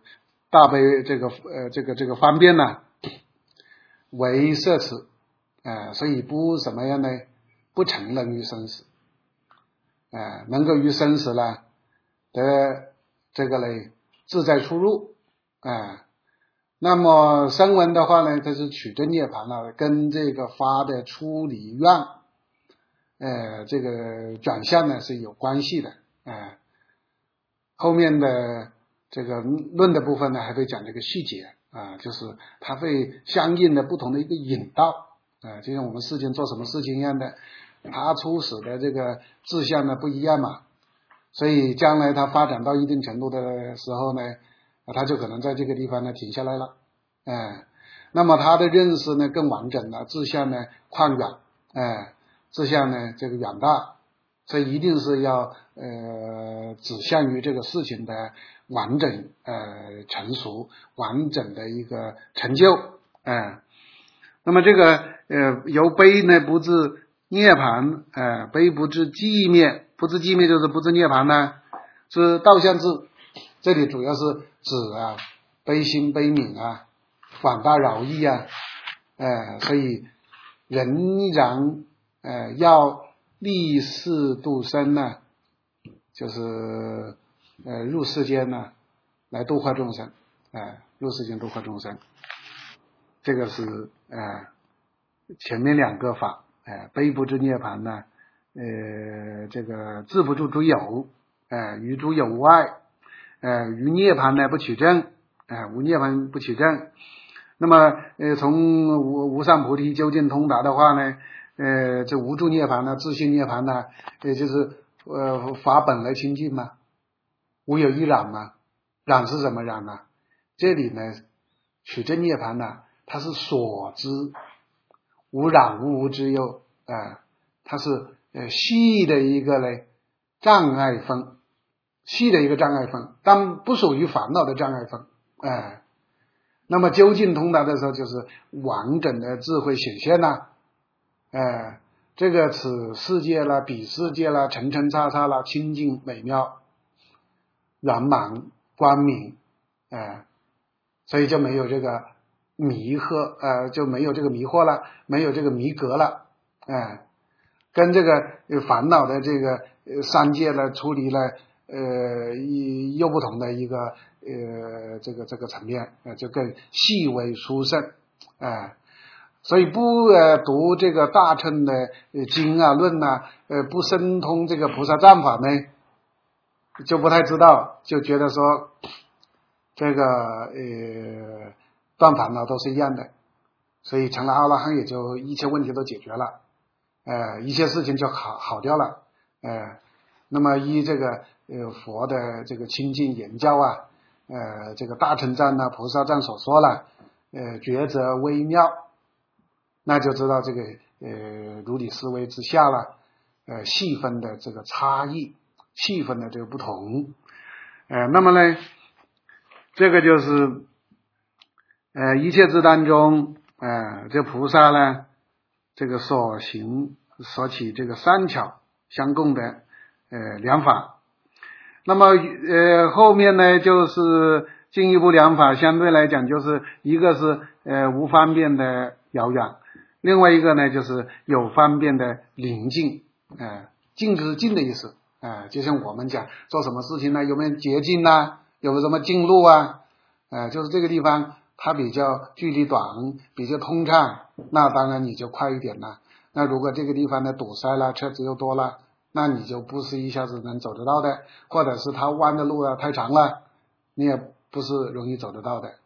大悲这个方便呢为摄持，所以不什么样呢？不承能于生死，能够于生死呢得这个呢自在出入，那么声闻的话呢，它是取真涅槃了，跟这个发的出离愿，这个转向呢是有关系的，后面的这个论的部分呢，还会讲这个细节就是它会相应的不同的一个引导，就像我们世间做什么事情一样的，它初始的这个志向呢不一样嘛，所以将来它发展到一定程度的时候呢，它就可能在这个地方呢停下来了，那么它的认识呢更完整了，志向呢宽远，志向呢这个远大，所以一定是要指向于这个事情的完整成熟，完整的一个成就，那么这个由悲呢不至涅槃，悲不至寂灭，不至寂灭就是不至涅槃呢，是道相智，这里主要是指悲心悲悯广大饶益所以仍然要立誓度生呢，就是入世间呢来度化众生，入世间度化众生，这个是前面两个法，悲不至涅槃呢，这个志不住诸有，于诸有无碍，于涅槃呢不取证，无涅槃不取证。那么从无上菩提究竟通达的话呢，这无住涅槃呢，自性涅槃呢，也就是法本来清净嘛，无有一染嘛，染是什么染呢？这里呢取证涅槃呢，它是所知无染无无之有，它是细的一个呢障碍分，细的一个障碍分，但不属于烦恼的障碍分，那么究竟通达的时候，就是完整的智慧显现了，这个此世界啦，彼世界啦，层层叉叉啦，清净美妙圆满光明，所以就没有这个迷惑，就没有这个迷惑了，没有这个迷格了，跟这个烦恼的这个三界了处理了又不同的一个这个层面，就更细微殊胜，所以不读这个大乘的经论不深通这个菩萨藏法呢，就不太知道，就觉得说这个断烦恼都是一样的，所以成了阿罗汉也就一切问题都解决了，一切事情就好掉了，那么依这个佛的这个清净言教这个大乘藏菩萨藏所说了，抉择微妙，那就知道这个如理思维之下了，细分的这个差异，细分的这个不同，那么呢，这个就是一切智当中，这菩萨呢，这个所行所起这个善巧相共的良法。那么后面呢，就是进一步良法，相对来讲就是一个是无方便的遥远，另外一个呢就是有方便的临近，近就是近的意思，就像我们讲做什么事情呢，有没有捷径有没有什么近路就是这个地方它比较距离短，比较通畅，那当然你就快一点了。那如果这个地方呢堵塞了，车子又多了，那你就不是一下子能走得到的，或者是它弯的路太长了，你也不是容易走得到的。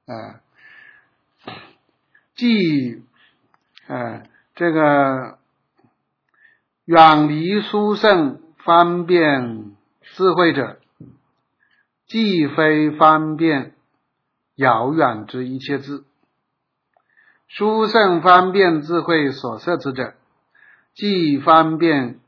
即这个远离殊胜方便智慧者，既非方便遥远之一切智，殊胜方便智慧所摄持者，既方便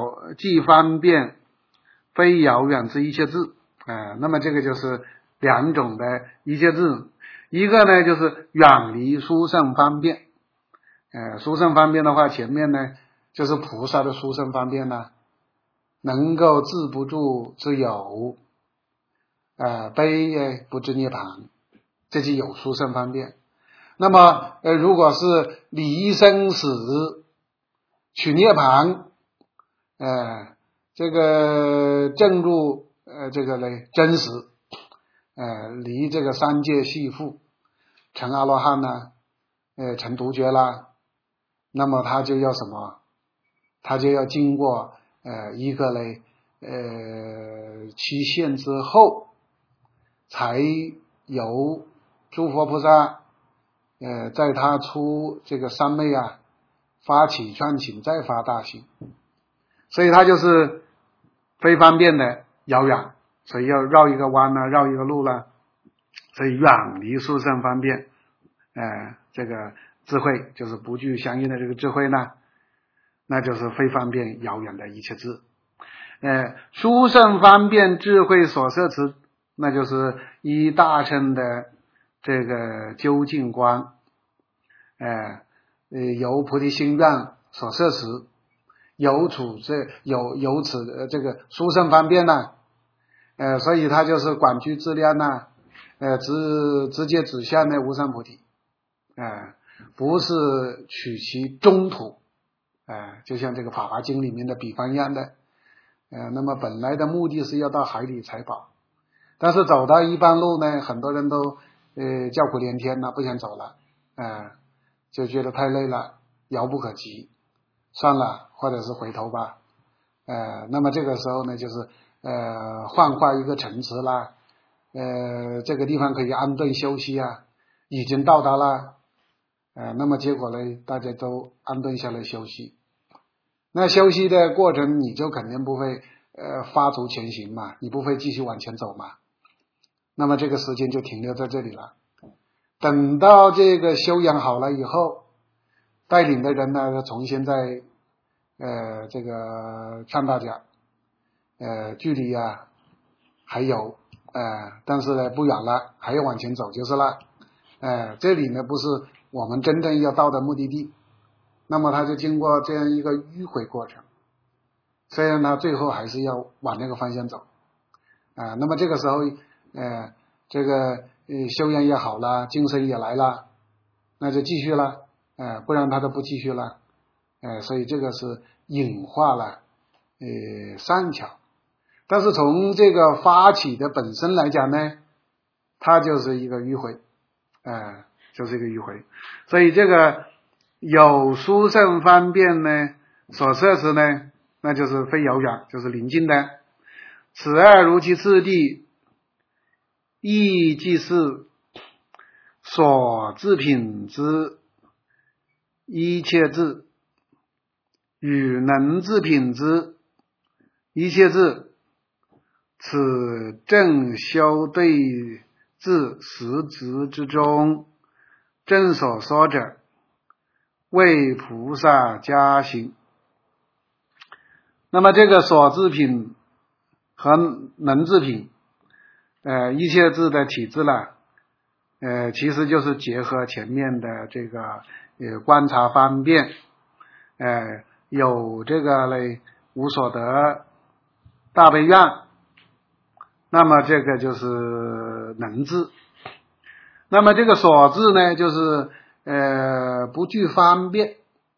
非遥远之一切智，那么这个就是两种的一切智，一个呢就是远离殊胜方便，殊胜方便的话，前面呢就是菩萨的殊胜方便能够治不住之有， 悲不至涅槃，这就有殊胜方便。那么如果是离生死取涅槃，这个正入这个呢真实，离这个三界系缚，成阿罗汉呢，成独觉啦，那么他就要什么？他就要经过一个呢期限之后，才由诸佛菩萨在他出这个三昧啊，发起劝请，再发大行，所以他就是非方便的遥远，所以要绕一个弯呢，绕一个路了，所以远离殊胜方便，这个智慧就是不具相应的这个智慧呢，那就是非方便遥远的一切智。殊胜方便智慧所摄持，那就是依大乘的这个究竟观，由菩提心愿所摄持，由此这个殊胜方便呢，所以它就是广具自量呢，直接指向那无上菩提，不是取其中途，就像这个《法华经》里面的比方一样的，那么本来的目的是要到海里采宝，但是走到一半路呢，很多人都叫苦连天了，不想走了，就觉得太累了，遥不可及，算了，或者是回头吧，那么这个时候呢，就是换一个城池啦，这个地方可以安顿休息啊，已经到达了，那么结果呢，大家都安顿下来休息，那休息的过程你就肯定不会发足前行嘛，你不会继续往前走嘛，那么这个时间就停留在这里了。等到这个修养好了以后，带领的人呢重新再这个劝大家，距离啊还有但是呢不远了，还要往前走就是了，这里呢不是我们真正要到的目的地，那么他就经过这样一个迂回过程，虽然他最后还是要往那个方向走，那么这个时候这个修养也好了，精神也来了，那就继续了，不然他都不继续了，所以这个是隐化了善巧，但是从这个发起的本身来讲呢，它就是一个迂回，就是一个迂回，所以这个有殊胜方便呢所摄持呢，那就是非遥远，就是临近的。此二如其次第，亦即是所自品之一切智，与能自品之一切智，此正修对治实执之中，正所说者，为菩萨加行。那么这个所自品和能自品一切智的体质呢，其实就是结合前面的这个观察方便，有这个呢无所得大悲愿，那么这个就是能智。那么这个所智呢，就是不具方便，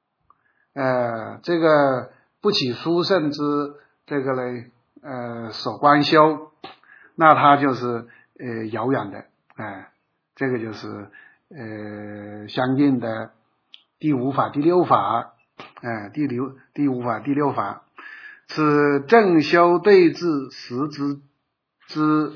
这个不起殊胜之这个呢所观修，那它就是遥远的，这个就是相应的第五法第六法，第五法第六法，此正修对治实执之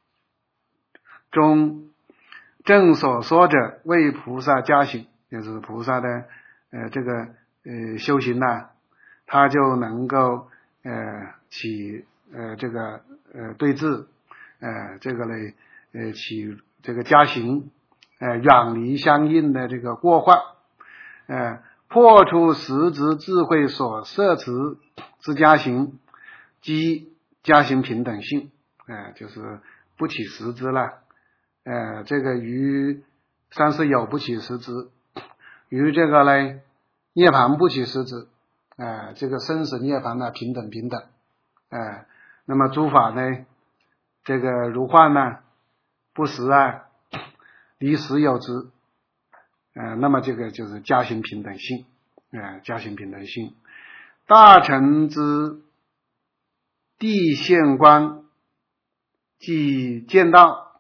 中，正所说者，为菩萨加行，就是菩萨的这个修行呢，他就能够起这个对治，这个呢起这个加行，远离相应的这个过患，破除实执智慧所摄持之加行，即加行平等性，就是不起实执了，这个于三世有不起实执，于这个呢涅槃不起实执，这个生死涅槃呢平等，那么诸法呢这个如幻呢，不实啊，离实有之，那么这个就是家行平等性，家行平等性。大乘之地现观，即见道，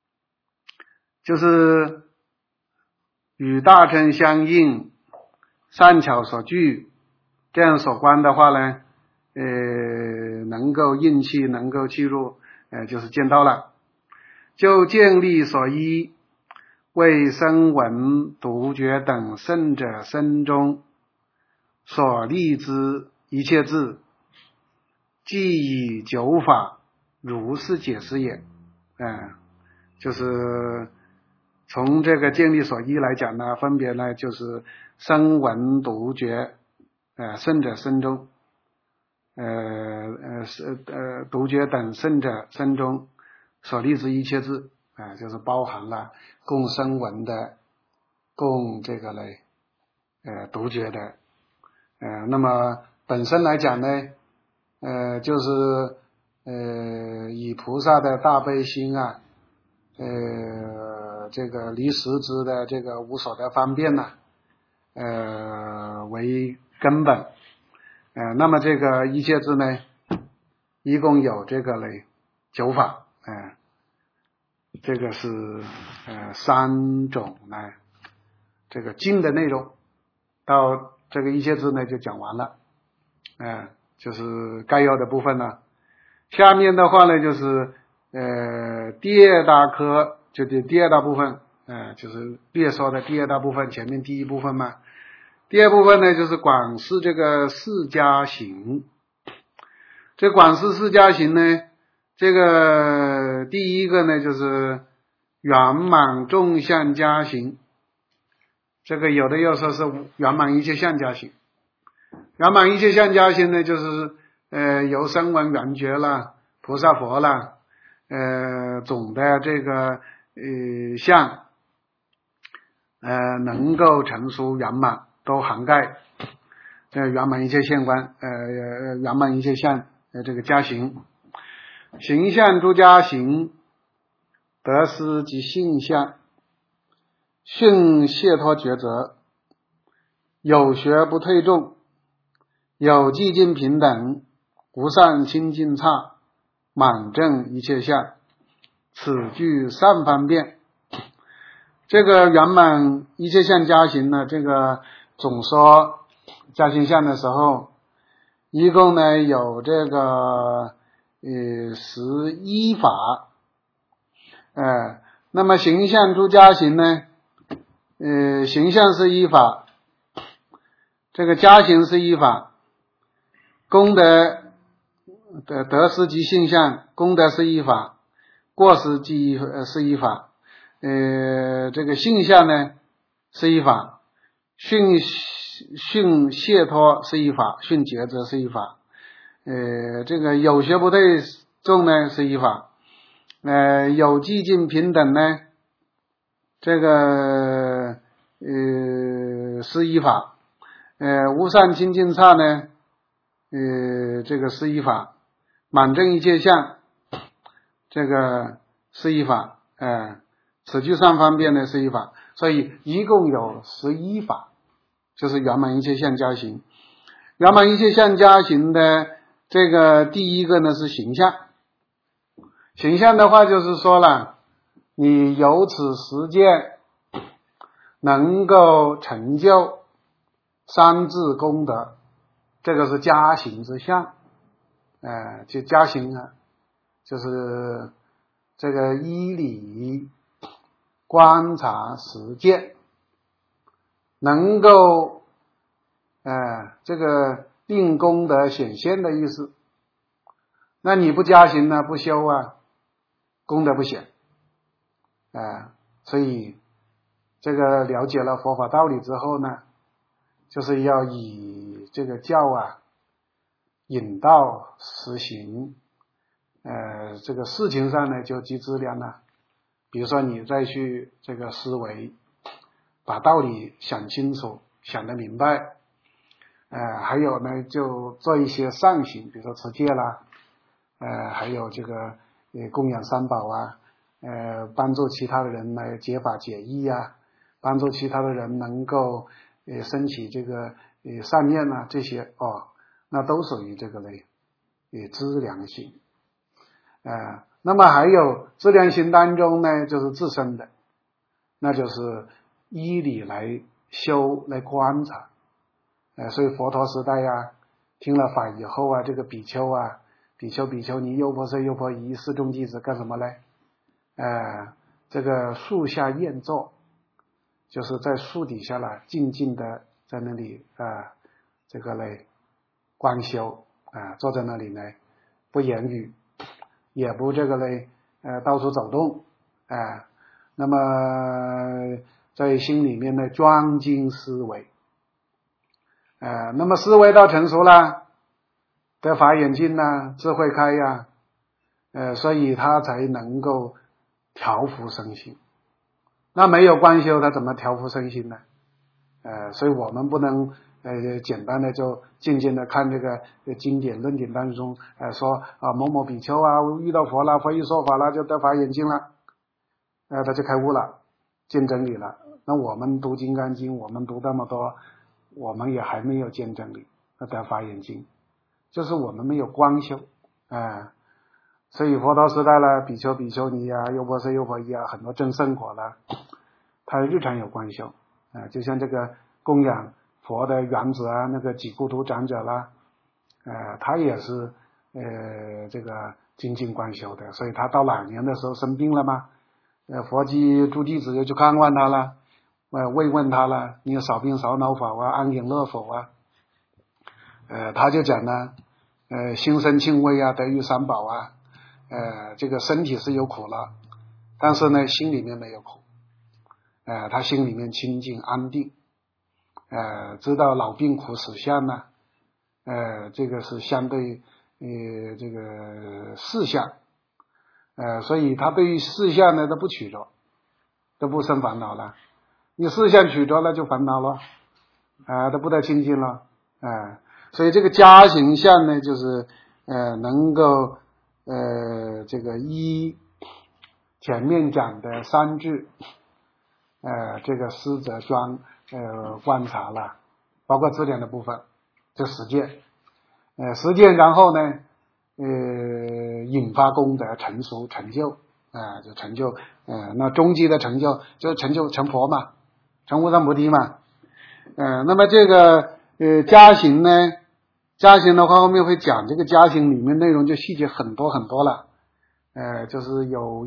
就是与大乘相应，善巧所具，这样所观的话呢，能够应气，能够契入，就是见道了。就见力所依，为声闻、独觉等圣者身中所立之一切智，即以九法如是解释也。就是从这个见力所依来讲呢，分别呢就是声闻、独觉，圣者身中，独觉等圣者身中所立之一切智，就是包含了供声闻的，供这个嘞，独觉的，那么本身来讲呢，就是以菩萨的大悲心啊，这个离实之的这个无所得方便呐，为根本，那么这个一切智呢，一共有这个嘞九法，这个是3种呢，这个经的内容，到这个一切智呢就讲完了，就是概要的部分呢。下面的话呢就是第二大科，就是第二大部分，就是略说的第二大部分，前面第一部分嘛。第二部分呢就是广释这个四加行。这广释四加行呢，这个第一个呢就是圆满众相加行，这个有的又说是圆满一切相加行。圆满一切相加行呢，就是由声闻缘觉啦、菩萨佛啦，总的这个相，能够成熟圆满，都涵盖这圆满一切相观，圆满一切相这个加行。行相诸加行，得失及性相，训解脱抉择，有学不退众，有寂静平等，无上清净刹，满正一切相，此具善方便。这个圆满一切相加行呢，这个总说加行相的时候，一共呢有这个11法，那么行相诸加行呢，行相是一法，这个加行是一法，功德的得失及性相，功德是一法，过失即是一法，这个性相呢是一法，训解脱是一法，训抉择是一法，这个有学不退众呢是一法，有寂静平等呢，这个是一法，无上清净刹呢，这个是一法，满正一切相，这个是一法，此具善方便呢是一法，所以一共有11法，就是圆满一切相加行。圆满一切相加行的这个第一个呢是行相。行相的话就是说了，你由此实践能够成就三智功德，这个是加行之相，就加行啊，就是这个依理观察实践，能够这个令功德显现的意思。那你不加行呢，不修啊，功德不显，所以这个了解了佛法道理之后呢，就是要以这个教引导实行，这个事情上呢就积资粮了。比如说你再去这个思维，把道理想清楚，想得明白，还有呢就做一些善行，比如说持戒啦，还有这个供养三宝啊，帮助其他的人来解法解义啊，帮助其他的人能够升起这个善念啊，这些那都属于这个类资粮行。那么还有资粮行当中呢，就是自身的，那就是依理来修来观察。所以佛陀时代啊，听了法以后啊，这个比丘啊，比丘尼、优婆塞、优婆夷四众弟子干什么呢？这个树下宴坐，就是在树底下了，静静的在那里这个嘞观修坐在那里呢，不言语，也不这个嘞到处走动那么在心里面呢专精思维那么思维到成熟了，得法眼净啊，智慧开呀所以他才能够调伏身心。那没有观修，他怎么调伏身心呢？所以我们不能简单的就静静的看这个经典论点当中说某某比丘啊遇到佛了，佛一说法了就得法眼净了他就开悟了，见真理了。那我们读金刚经，我们读那么多，我们也还没有见真理，那得法眼净，就是我们没有观修所以佛陀时代了，比丘比丘尼啊，优婆塞优婆夷啊，很多证圣果了，他日常有观修就像这个供养佛的原子啊，那个几孤独长者啦他也是这个精进观修的，所以他到老年的时候生病了嘛佛迹诸弟子就去看望他了慰问他了，你有少病少恼否啊，安隐乐否啊他就讲呢心生敬畏啊，得遇三宝啊这个身体是有苦了，但是呢心里面没有苦他心里面清净安定知道老病苦死相呢这个是相对这个事相所以他对于事相呢都不取着，都不生烦恼了。你事相取着了就烦恼了都不得清净了所以这个加行相呢就是能够这个依前面讲的三句这个师则专观察了，包括资粮的部分就实践实践，然后呢引发功德成熟成就就成就那终极的成就就成就成佛嘛，成无上菩提嘛那么这个加行呢，加行的话后面会讲，这个加行里面内容就细节很多很多了就是有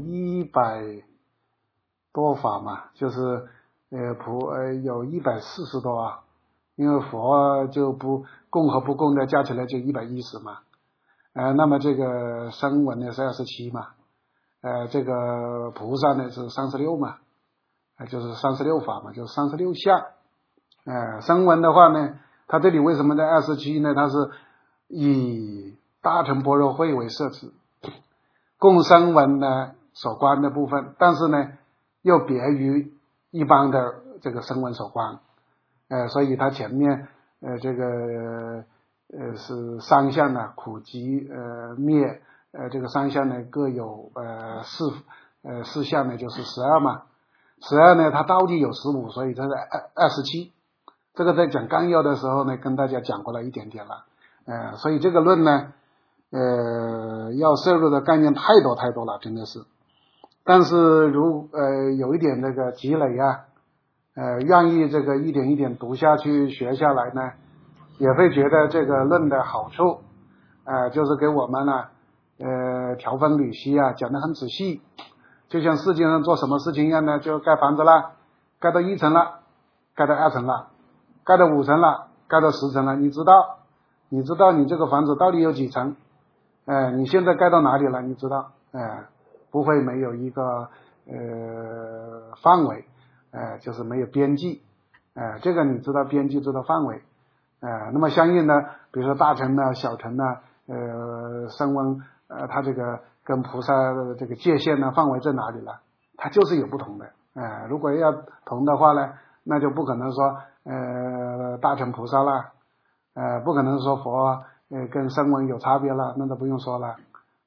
100多法嘛，就是有140多因为佛就不供和不供的加起来就110嘛那么这个声闻呢是27嘛这个菩萨呢是36嘛就是36法嘛，就是36相声闻的话呢，它这里为什么在27呢？它是以大乘般若会为摄持供声闻呢所观的部分，但是呢又别于一般的这个声闻所观所以它前面这个是三项呢苦集灭这个三项呢各有四项呢就是12嘛，12呢它到底有15，所以它是27。这个在讲纲要的时候呢跟大家讲过了一点点了所以这个论呢要摄入的概念太多太多了，真的是。但是有一点这个积累愿意这个一点一点读下去学下来呢，也会觉得这个论的好处就是给我们呢条分缕析讲得很仔细，就像世界上做什么事情一样呢，就盖房子了，盖到1层了，盖到2层了，盖到5层了，盖到10层了，你知道你这个房子到底有几层你现在盖到哪里了，你知道不会没有一个范围就是没有边际这个你知道边际知道范围那么相应的比如说大乘小乘声闻它这个跟菩萨的这个界限范围在哪里了，它就是有不同的如果要同的话呢，那就不可能说大乘菩萨了不可能说佛跟声闻有差别了，那都不用说了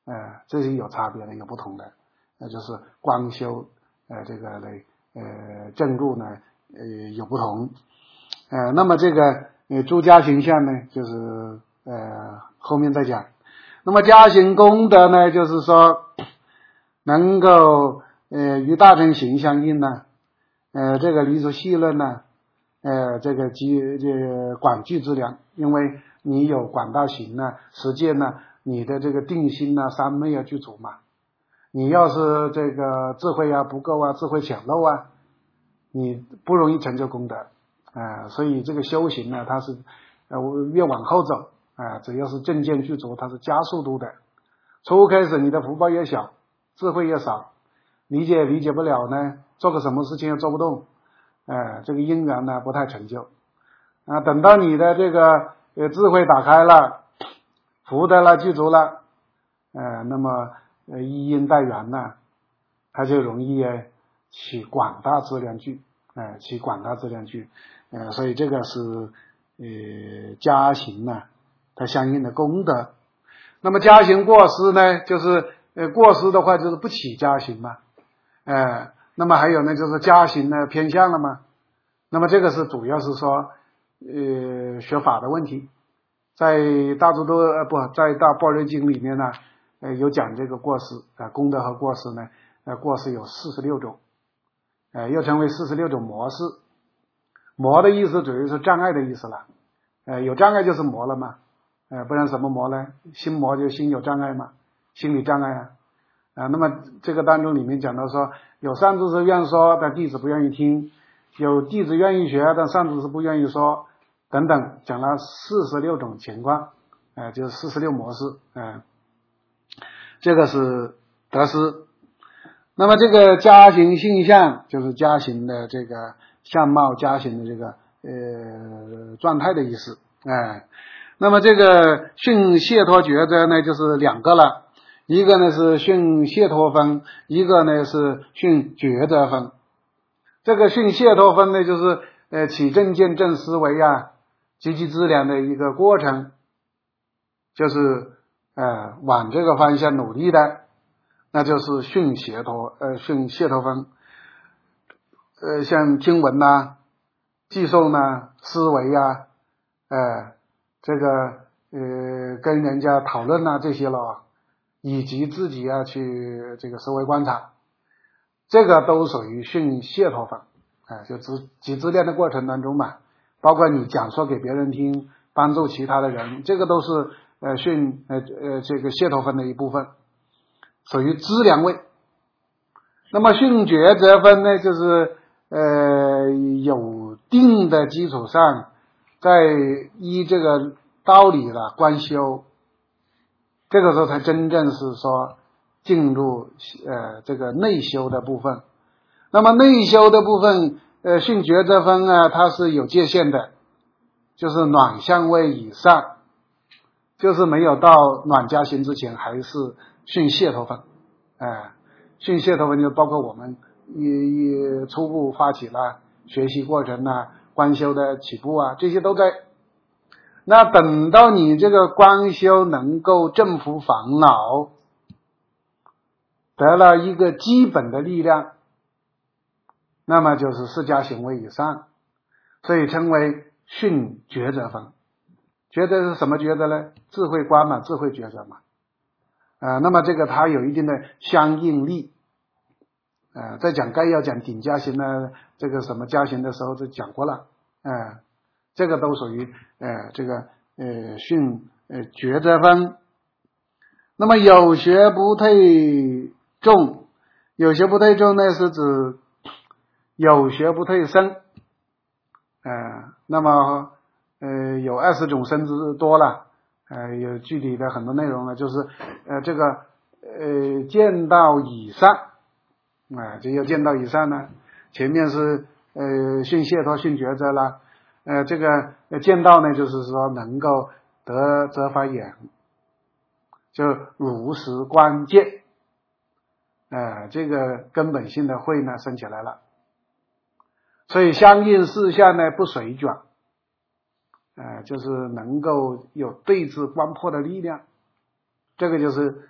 这是有差别的，有不同的，就是光修这个的正入呢有不同，那么这个诸家行相呢，就是后面再讲。那么家行功德呢，就是说能够与大乘行相应呢，这个离俗细论呢，这个广具资粮，因为你有广大行呢，实践呢，你的这个定心呢，三昧要具足嘛。你要是这个智慧啊不够啊，智慧浅陋啊，你不容易成就功德所以这个修行呢，它是越往后走只要是正见具足，它是加速度的。初开始你的福报越小，智慧越少，理解不了呢，做个什么事情又做不动，这个因缘呢不太成就等到你的这个智慧打开了，福德了具足了那么依因待缘呢，它就容易起广大资粮具起广大资粮具所以这个是家行呢它相应的功德。那么家行过失呢，就是过失的话就是不起家行嘛那么还有呢就是家行呢偏向了嘛。那么这个是主要是说学法的问题，在大般若经里面呢有讲这个过失功德和过失呢过失有46种又称为46种模式。魔的意思主要是障碍的意思了有障碍就是魔了嘛不然什么魔呢？心魔就心有障碍嘛，心理障碍那么这个当中里面讲到说，有善知识愿说但弟子不愿意听，有弟子愿意学但善知识不愿意说等等，讲了46种情况就是46模式这个是得失。那么这个家行性相就是家行的这个相貌，家行的这个状态的意思那么这个训解脱觉者呢就是两个了，一个呢是训解脱分，一个呢是训觉者分。这个训解脱分呢就是起正见正思维积极资粮的一个过程，就是往这个方向努力的，那就是训解脱分像听闻记诵思维这个跟人家讨论这些了，以及自己去这个思维观察，这个都属于训解脱分就集资粮的过程当中嘛，包括你讲说给别人听，帮助其他的人，这个都是训这个解脱分的一部分，属于资粮位。那么训觉者分呢，就是有定的基础上，在依这个道理了观修，这个时候才真正是说进入这个内修的部分。那么内修的部分训觉者分它是有界限的，就是暖相位以上，就是没有到暖家行之前还是训解脱分训解脱分就包括我们初步发起了学习过程观修的起步这些都在。那等到你这个观修能够征服烦恼，得了一个基本的力量，那么就是释迦行为以上，所以称为训觉者分。觉者是什么觉者呢？智慧观嘛，智慧觉者嘛那么这个它有一定的相应力在讲概要讲顶家行这个什么家行的时候就讲过了这个都属于这个训觉者分。那么有学不退众，有学不退众呢是指有学不退生那么有20种生之多了有具体的很多内容呢，就是这个见道以上这要见道以上呢，前面是训解脱训觉者了这个见道呢就是说能够得则法眼，就如实观见这个根本性的慧呢升起来了，所以相应事项呢不随转就是能够有对治观破的力量，这个就是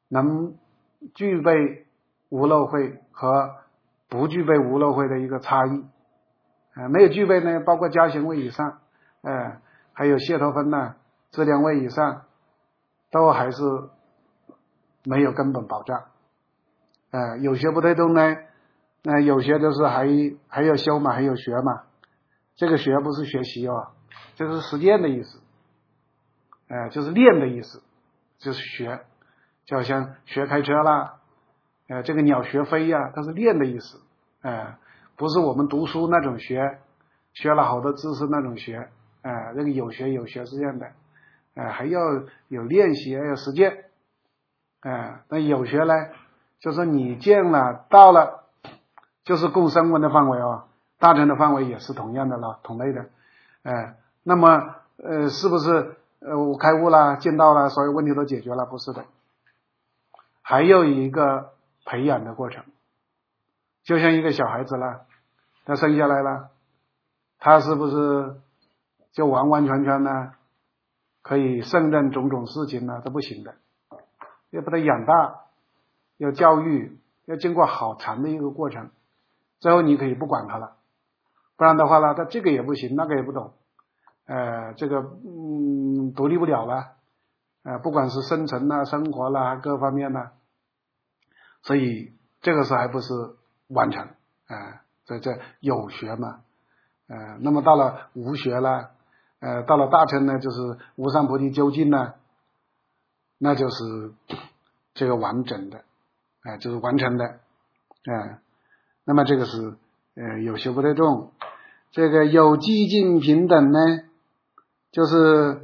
能具备无漏慧和不具备无漏慧的一个差异。没有具备呢，包括加行位以上，还有解脱分呢，质量位以上，都还是没有根本保障。有学不对动呢，有些就是还要修嘛，还有学嘛。这个学不是学习哦，这是实践的意思，就是练的意思，就是学，就好像学开车啦，这个鸟学飞呀，它是练的意思，不是我们读书那种学了好多知识那种学，这个有学是这样的，还要有练习，还有实践，那有学呢，就是你见了到了，就是共声闻的范围哦，大乘的范围也是同样的了，同类的，那么是不是我开悟了，见到了，所有问题都解决了？不是的，还有一个培养的过程，就像一个小孩子了，他生下来了，他是不是就完完全全呢可以胜任种种事情呢？这不行的，要把他养大，要教育，要经过好长的一个过程，最后你可以不管他了，不然的话呢，他这个也不行，那个也不懂，这个独立不了了，不管是生存啦、生活啦各方面啦，所以这个时候还不是完成，这有学嘛，那么到了无学了，到了大乘呢，就是无上菩提究竟呢，那就是这个完整的，就是完成的，那么这个是有学不对重。这个有寂静平等呢，就是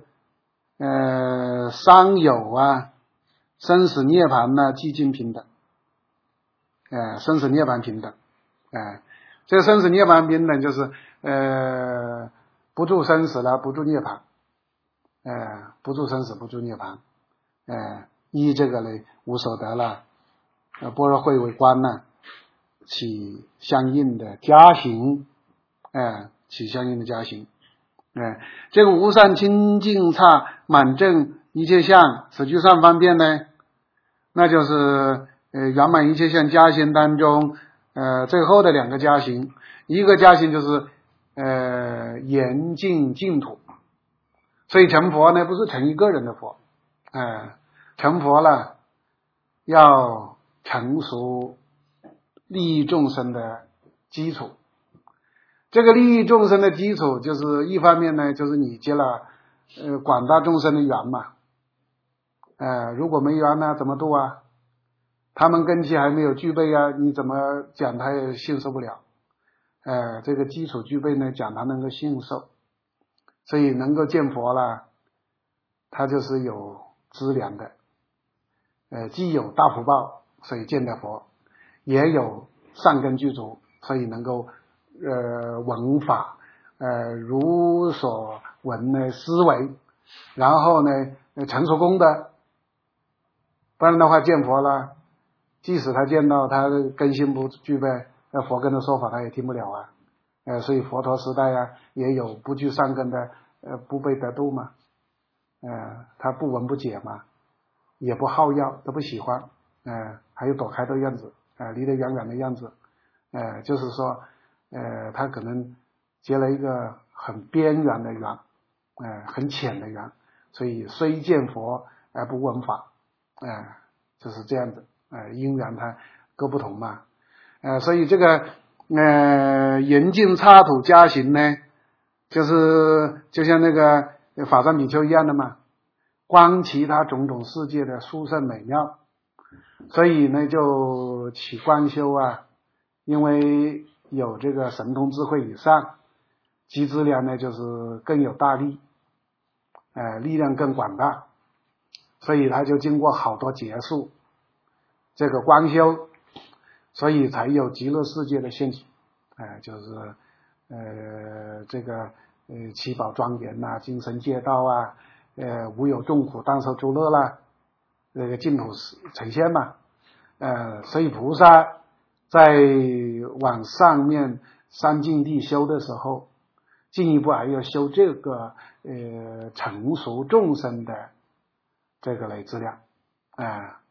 三有啊，生死涅槃呢，寂静平等，生死涅槃平等，这个生死涅槃平等就是不住生死了，不住涅槃，不住生死，不住涅槃，依这个呢无所得了，般若慧为观呢，起相应的加行，起相应的加行，这个无上清净刹满正一切相此具上方便呢，那就是圆满一切相加行当中最后的两个加行，一个加行就是严净净土，所以成佛呢不是成一个人的佛，成佛了要成熟利益众生的基础，这个利益众生的基础就是一方面呢，就是你结了广大众生的缘嘛，如果没缘呢怎么度啊？他们根基还没有具备啊，你怎么讲他也信受不了，这个基础具备呢，讲他能够信受，所以能够见佛了，他就是有资粮的，既有大福报，所以见得佛，也有善根具足，所以能够闻法，如所闻呢思维，然后呢成熟功德，不然的话见佛了，即使他见到他根性不具备，佛跟他说法他也听不了啊，所以佛陀时代啊也有不具善根的不被得度嘛，他不闻不解嘛，也不好要，都不喜欢，还有躲开的样子，离得远远的样子，就是说他可能结了一个很边缘的缘，很浅的缘，所以虽见佛而不闻法，就是这样子，因缘它各不同嘛，所以这个严净刹土加行呢，就是就像那个法藏比丘一样的嘛，观其他种种世界的殊胜美妙，所以呢就起观修啊，因为有这个神通智慧以上，集资粮呢就是更有大力，力量更广大，所以他就经过好多劫数这个观修，所以才有极乐世界的现起，就是这个七宝庄严呐，精神界道啊，无有众苦当受诸乐啦，这个净土呈现嘛，所以菩萨在往上面三境地修的时候，进一步还要修这个成熟众生的这个类资料，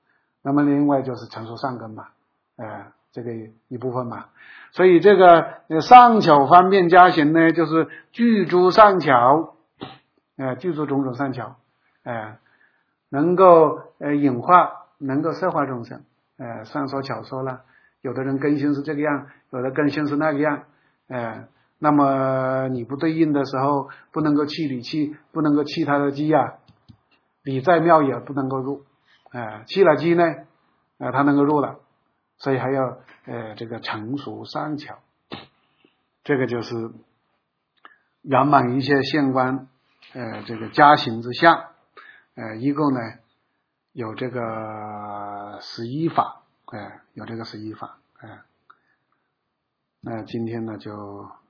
那么另外就是成熟善根嘛，这个一部分嘛。所以这个上巧方便加行呢，就是具足上巧，具足种种善巧，能够引化，能够摄化众生，善说巧说了。有的人根性是这个样，有的根性是那个样，那么你不对应的时候，不能够弃理器，不能够弃他的机啊，理再妙也不能够入，弃了机呢，他能够入了，所以还要这个成熟善巧，这个就是圆满一切现观，这个加行之相，一共呢有这个11法，有这个11法，那今天呢就